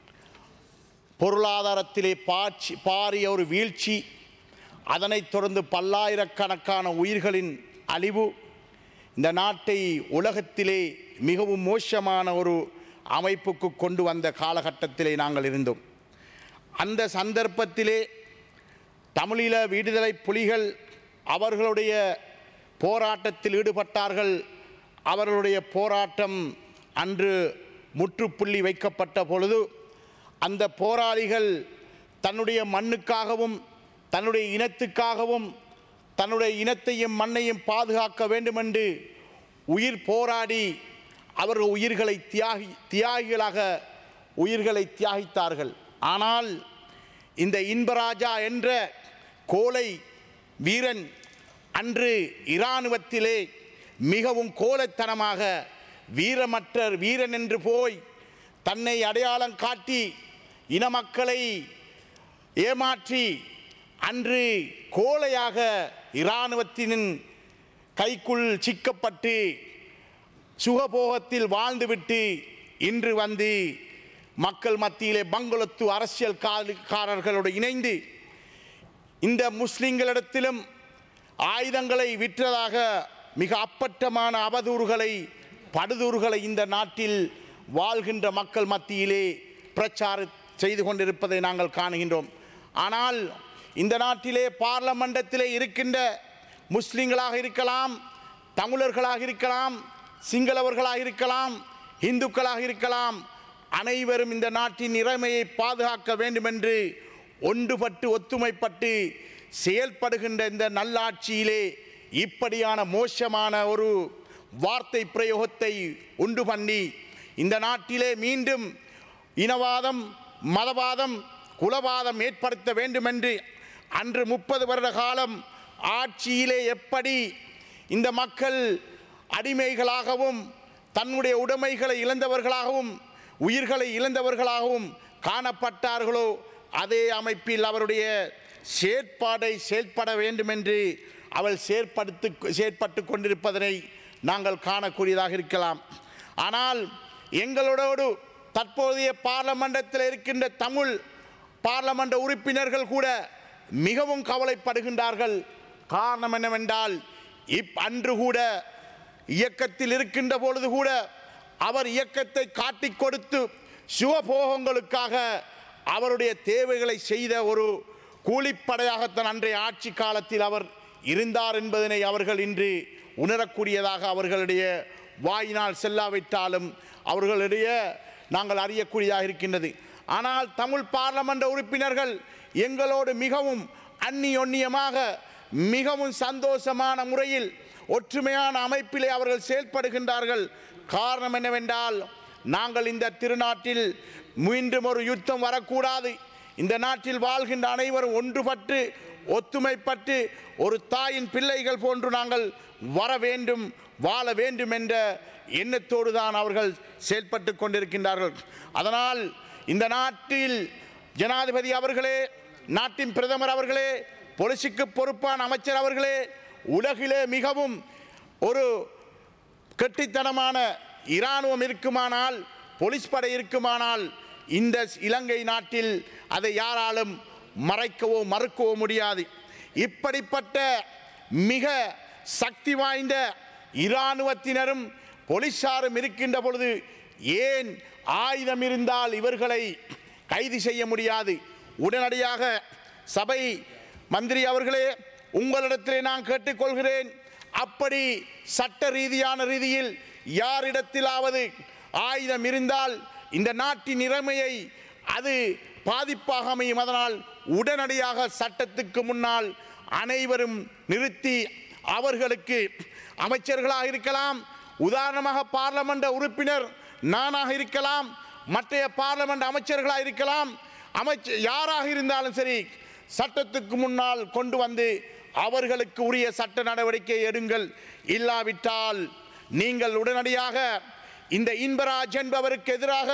பொருளாதாரத்திலே பாய்ச்சி பாரிய ஒரு வீழ்ச்சி, அதனைத் தொடர்ந்து பல்லாயிரக்கணக்கான உயிர்களின் அழிவு இந்த நாட்டை உலகத்திலே மிகவும் மோசமான ஒரு அமைப்புக்கு கொண்டு வந்த காலகட்டத்திலே நாங்கள் இருந்தோம். அந்த சந்தர்ப்பத்திலே தமிழீழ விடுதலை புலிகள் அவர்களுடைய போராட்டத்தில் ஈடுபட்டார்கள். அவர்களுடைய போராட்டம் அன்று முற்றுப்புள்ளி வைக்கப்பட்ட பொழுது அந்த போராளிகள் தன்னுடைய மண்ணுக்காகவும் தன்னுடைய இனத்துக்காகவும் தன்னுடைய இனத்தையும் மண்ணையும் பாதுகாக்க வேண்டுமென்று உயிர் போராடி அவர்கள் உயிர்களை தியாகி தியாகிகளாக உயிர்களை தியாகித்தார்கள். ஆனால் இந்த இன்பராஜா என்ற கோலை வீரன் அன்று இராணுவத்திலே மிகவும் கோலத்தனமாக வீரமற்ற வீரன் என்று போய் தன்னை அடையாளம் காட்டி இன மக்களை ஏமாற்றி அன்று கோலையாக இராணுவத்தின் கைக்குள் சிக்கப்பட்டு சுகபோகத்தில் வாழ்ந்துவிட்டு இன்று வந்து மக்கள் மத்தியிலே பங்களத்து அரசியல்காரர்களோடு இணைந்து இந்த முஸ்லிம்களிடத்திலும் ஆயுதங்களை விற்றதாக மிக அப்பட்டமான அவதூறுகளை படுதூறுகளை இந்த நாட்டில் வாழ்கின்ற மக்கள் மத்தியிலே பிரச்சாரம் செய்து கொண்டிருப்பதை நாங்கள் காணுகின்றோம். ஆனால் இந்த நாட்டிலே பார்லமெண்டத்திலே இருக்கின்ற முஸ்லிம்களாக இருக்கலாம், தமிழர்களாக இருக்கலாம், சிங்களவர்களாக இருக்கலாம், இந்துக்களாக இருக்கலாம், அனைவரும் இந்த நாட்டின் இறைமையை பாதுகாக்க வேண்டுமென்று ஒன்றுபட்டு ஒத்துமைப்பட்டு செயல்படுகின்ற இந்த நல்லாட்சியிலே இப்படியான மோசமான ஒரு வார்த்தை பிரயோகத்தை உண்டு பண்ணி இந்த நாட்டிலே மீண்டும் இனவாதம், மதவாதம், குலவாதம் ஏற்படுத்த வேண்டுமென்று அன்று முப்பது வருட காலம் ஆட்சியிலே எப்படி இந்த மக்கள் அடிமைகளாகவும் தன்னுடைய உடைமைகளை இழந்தவர்களாகவும் உயிர்களை இழந்தவர்களாகவும் காணப்பட்டார்களோ அதே அமைப்பில் அவருடைய செயற்பாடை செயல்பட வேண்டுமென்று அவள் செயற்படுத்து செயற்பட்டு கொண்டிருப்பதனை நாங்கள் காணக்கூடியதாக இருக்கலாம். ஆனால் எங்களோடு தற்போதைய பார்லமெண்டத்தில் இருக்கின்ற தமிழ் பார்லமெண்ட் உறுப்பினர்கள் கூட மிகவும் கவலைப்படுகின்றார்கள். காரணம் என்னவென்றால் இப் அன்று கூட இயக்கத்தில் இருக்கின்ற பொழுது கூட அவர் இயக்கத்தை காட்டிக் கொடுத்து சுகபோகங்களுக்காக அவருடைய தேவைகளை செய்த ஒரு கூலிப்படையாகத்தான் அன்றைய ஆட்சி காலத்தில் அவர் இருந்தார் என்பதனை அவர்கள் இன்று உணரக்கூடியதாக அவர்களுடைய வாயினால் செல்லாவிட்டாலும் அவர்களுடைய நாங்கள் அறியக்கூடியதாக இருக்கின்றது. ஆனால் தமிழ் பார்லமெண்ட் உறுப்பினர்கள் எங்களோடு மிகவும் அந்நியொன்னியமாக மிகவும் சந்தோஷமான முறையில் ஒற்றுமையான அமைப்பிலே அவர்கள் செயல்படுகின்றார்கள். காரணம் என்னவென்றால் நாங்கள் இந்த திருநாட்டில் மீண்டும் ஒரு யுத்தம் வரக்கூடாது, இந்த நாட்டில் வாழ்கின்ற அனைவரும் ஒன்றுபட்டு ஒத்துமைப்பட்டு ஒரு தாயின் பிள்ளைகள் போன்று நாங்கள் வர வேண்டும், வாழ வேண்டும் என்ற எண்ணத்தோடு தான் அவர்கள் செயல்பட்டு கொண்டிருக்கின்றார்கள். அதனால் இந்த நாட்டில் ஜனாதிபதி அவர்களே, நாட்டின் பிரதமர் அவர்களே, பொலிசுக்கு பொறுப்பான அமைச்சர் அவர்களே, உலகிலே மிகவும் ஒரு கெட்டித்தனமான இராணுவம் இருக்குமானால், போலீஸ் படை இருக்குமானால் இந்த இலங்கை நாட்டில் அதை யாராலும் மறைக்கவோ மறுக்கவோ முடியாது. இப்படிப்பட்ட மிக சக்தி வாய்ந்த இராணுவத்தினரும் போலீசாரும் இருக்கின்ற பொழுது ஏன் ஆயுதம் இருந்தால் இவர்களை கைது செய்ய முடியாது? உடனடியாக சபை மந்திரி அவர்களே, உங்களிடத்திலே நான் கேட்டுக்கொள்கிறேன், அப்படி சட்ட ரீதியான ரீதியில் யாரிடத்திலாவது ஆயுதம் இருந்தால் இந்த நாட்டின் நிலைமையை அது பாதிப்பாக அமையும். அதனால் உடனடியாக சட்டத்துக்கு முன்னால் அனைவரும் நிறுத்தி அவர்களுக்கு அமைச்சர்களாக இருக்கலாம், உதாரணமாக பார்லமெண்ட் உறுப்பினர் நானாக இருக்கலாம், மற்ற பார்லமெண்ட் அமைச்சர்களாக இருக்கலாம், அமைச்சர் யாராக இருந்தாலும் சரி, சட்டத்துக்கு முன்னால் கொண்டு வந்து அவர்களுக்கு உரிய சட்ட நடவடிக்கை எடுங்கள். இல்லாவிட்டால் நீங்கள் உடனடியாக இந்த இன்பராஜ் என்பவருக்கு எதிராக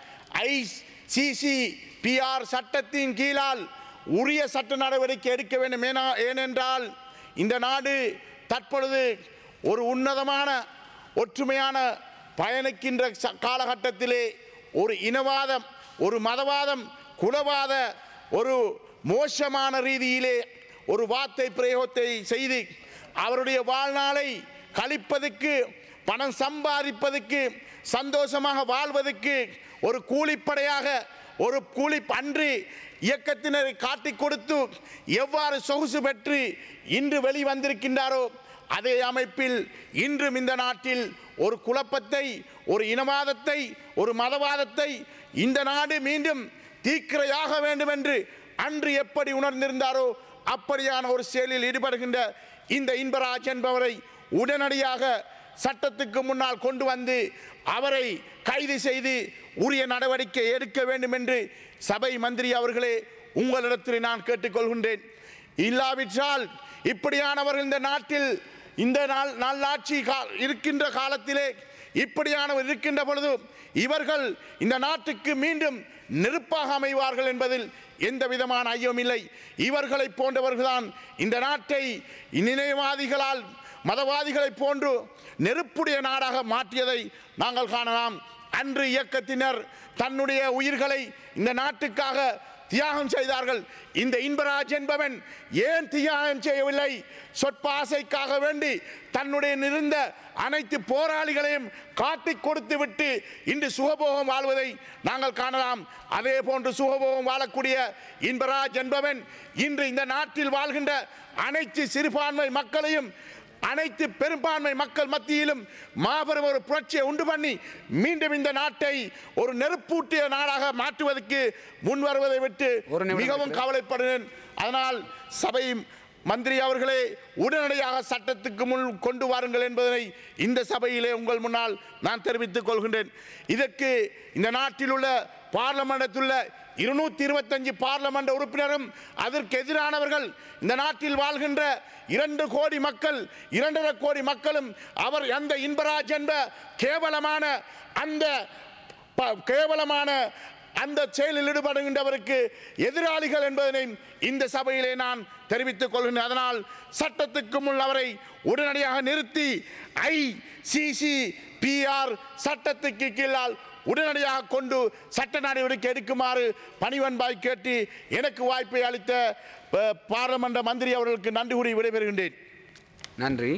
ஐசிசிபிஆர் சட்டத்தின் கீழால் உரிய சட்ட நடவடிக்கை எடுக்க வேண்டும். ஏனா ஏனென்றால் இந்த நாடு தற்பொழுது ஒரு உன்னதமான ஒற்றுமையான பயணிக்கின்ற காலகட்டத்திலே ஒரு இனவாதம், ஒரு மதவாதம், குலவாத ஒரு மோசமான ரீதியிலே ஒரு வார்த்தை பிரயோகத்தை செய்து அவருடைய வாழ்நாளை கழிப்பதற்கு, பணம் சம்பாதிப்பதற்கு, சந்தோஷமாக வாழ்வதற்கு ஒரு கூலிப்படையாக, ஒரு கூலி அன்று இயக்கத்தினரை காட்டிக் கொடுத்து எவ்வாறு சொகுசு பெற்று இன்று வெளிவந்திருக்கின்றாரோ அதே அமைப்பில் இன்றும் இந்த நாட்டில் ஒரு குழப்பத்தை, ஒரு இனவாதத்தை, ஒரு மதவாதத்தை இந்த நாடு மீண்டும் தீக்கிரையாக வேண்டும் என்று அன்று எப்படி உணர்ந்திருந்தாரோ அப்படியான ஒரு செயலில் ஈடுபடுகின்ற இந்த இன்பராஜ் என்பவரை உடனடியாக சட்டத்துக்கு முன்னால் கொண்டு வந்து அவரை கைது செய்து உரிய நடவடிக்கை எடுக்க வேண்டும் என்று சபை மந்திரி அவர்களே உங்களிடத்தில் நான் கேட்டுக்கொள்கின்றேன். இல்லாவிட்டால் இப்படியானவர்கள் இந்த நாட்டில் இந்த நாள் நல்லாட்சி இருக்கின்ற காலத்திலே இப்படியானவர் இருக்கின்ற பொழுது இவர்கள் இந்த நாட்டுக்கு மீண்டும் நெருப்பாக அமைவார்கள் என்பதில் எந்த விதமான ஐயமும் இல்லை. இவர்களை போன்றவர்கள்தான் இந்த நாட்டை நினைவாதிகளால் மதவாதிகளை போன்று நெருப்புடைய நாடாக மாற்றியதை நாங்கள் காணலாம். அன்று இயக்கத்தினர் தன்னுடைய உயிர்களை இந்த நாட்டுக்காக தியாகம் செய்தார்கள். இந்த இன்பராஜ் என்பவன் ஏன் தியாகம் செய்யவில்லை? சொற்ப ஆசைக்காக வேண்டி தன்னுடைய இருந்த அனைத்து போராளிகளையும் காட்டிக் கொடுத்து விட்டு இன்று சுகபோகம் வாழ்வதை நாங்கள் காணலாம். அதே போன்று சுகபோகம் வாழக்கூடிய இன்பராஜ் என்பவன் இன்று இந்த நாட்டில் வாழ்கின்ற அனைத்து சிறுபான்மை மக்களையும் அனைத்து பெரும்பான்மை மக்கள் மத்தியிலும் மாபெரும் ஒரு புரட்சியை உண்டு பண்ணி மீண்டும் இந்த நாட்டை ஒரு நெருப்பூட்டிய நாடாக மாற்றுவதற்கு முன்வருவதை விட்டு மிகவும் கவலைப்படுகிறேன். அதனால் சபை மந்திரி அவர்களே உடனடியாக சட்டத்துக்கு முன் கொண்டு வாருங்கள் என்பதனை இந்த சபையிலே உங்கள் முன்னால் நான் தெரிவித்துக் கொள்கின்றேன். இதற்கு இந்த நாட்டில் உள்ள பார்லமெண்டத்தில் உள்ள இருநூத்தி இருபத்தஞ்சு பார்லமெண்ட் உறுப்பினரும் அதற்கு எதிரானவர்கள் இந்த நாட்டில் வாழ்கின்ற இரண்டு கோடி மக்கள், இரண்டரை கோடி மக்களும் அவர் அந்த இன்பராஜ் என்ற கேவலமான அந்த கேவலமான அந்த செயலில் ஈடுபடுகின்றவருக்கு எதிராளிகள் என்பதனை இந்த சபையிலே நான் தெரிவித்துக் கொள்கின்றேன். அதனால் சட்டத்துக்கு முன் அவரை உடனடியாக நிறுத்தி I C C P R சட்டத்துக்கு கீழால் உடனடியாக கொண்டு சட்ட நடவடிக்கை எடுக்குமாறு பணிவன்பாய் கேட்டு எனக்கு வாய்ப்பை அளித்த பார்லமெண்ட் மந்திரி அவர்களுக்கு நன்றி கூறி விடைபெறுகின்றேன். நன்றி.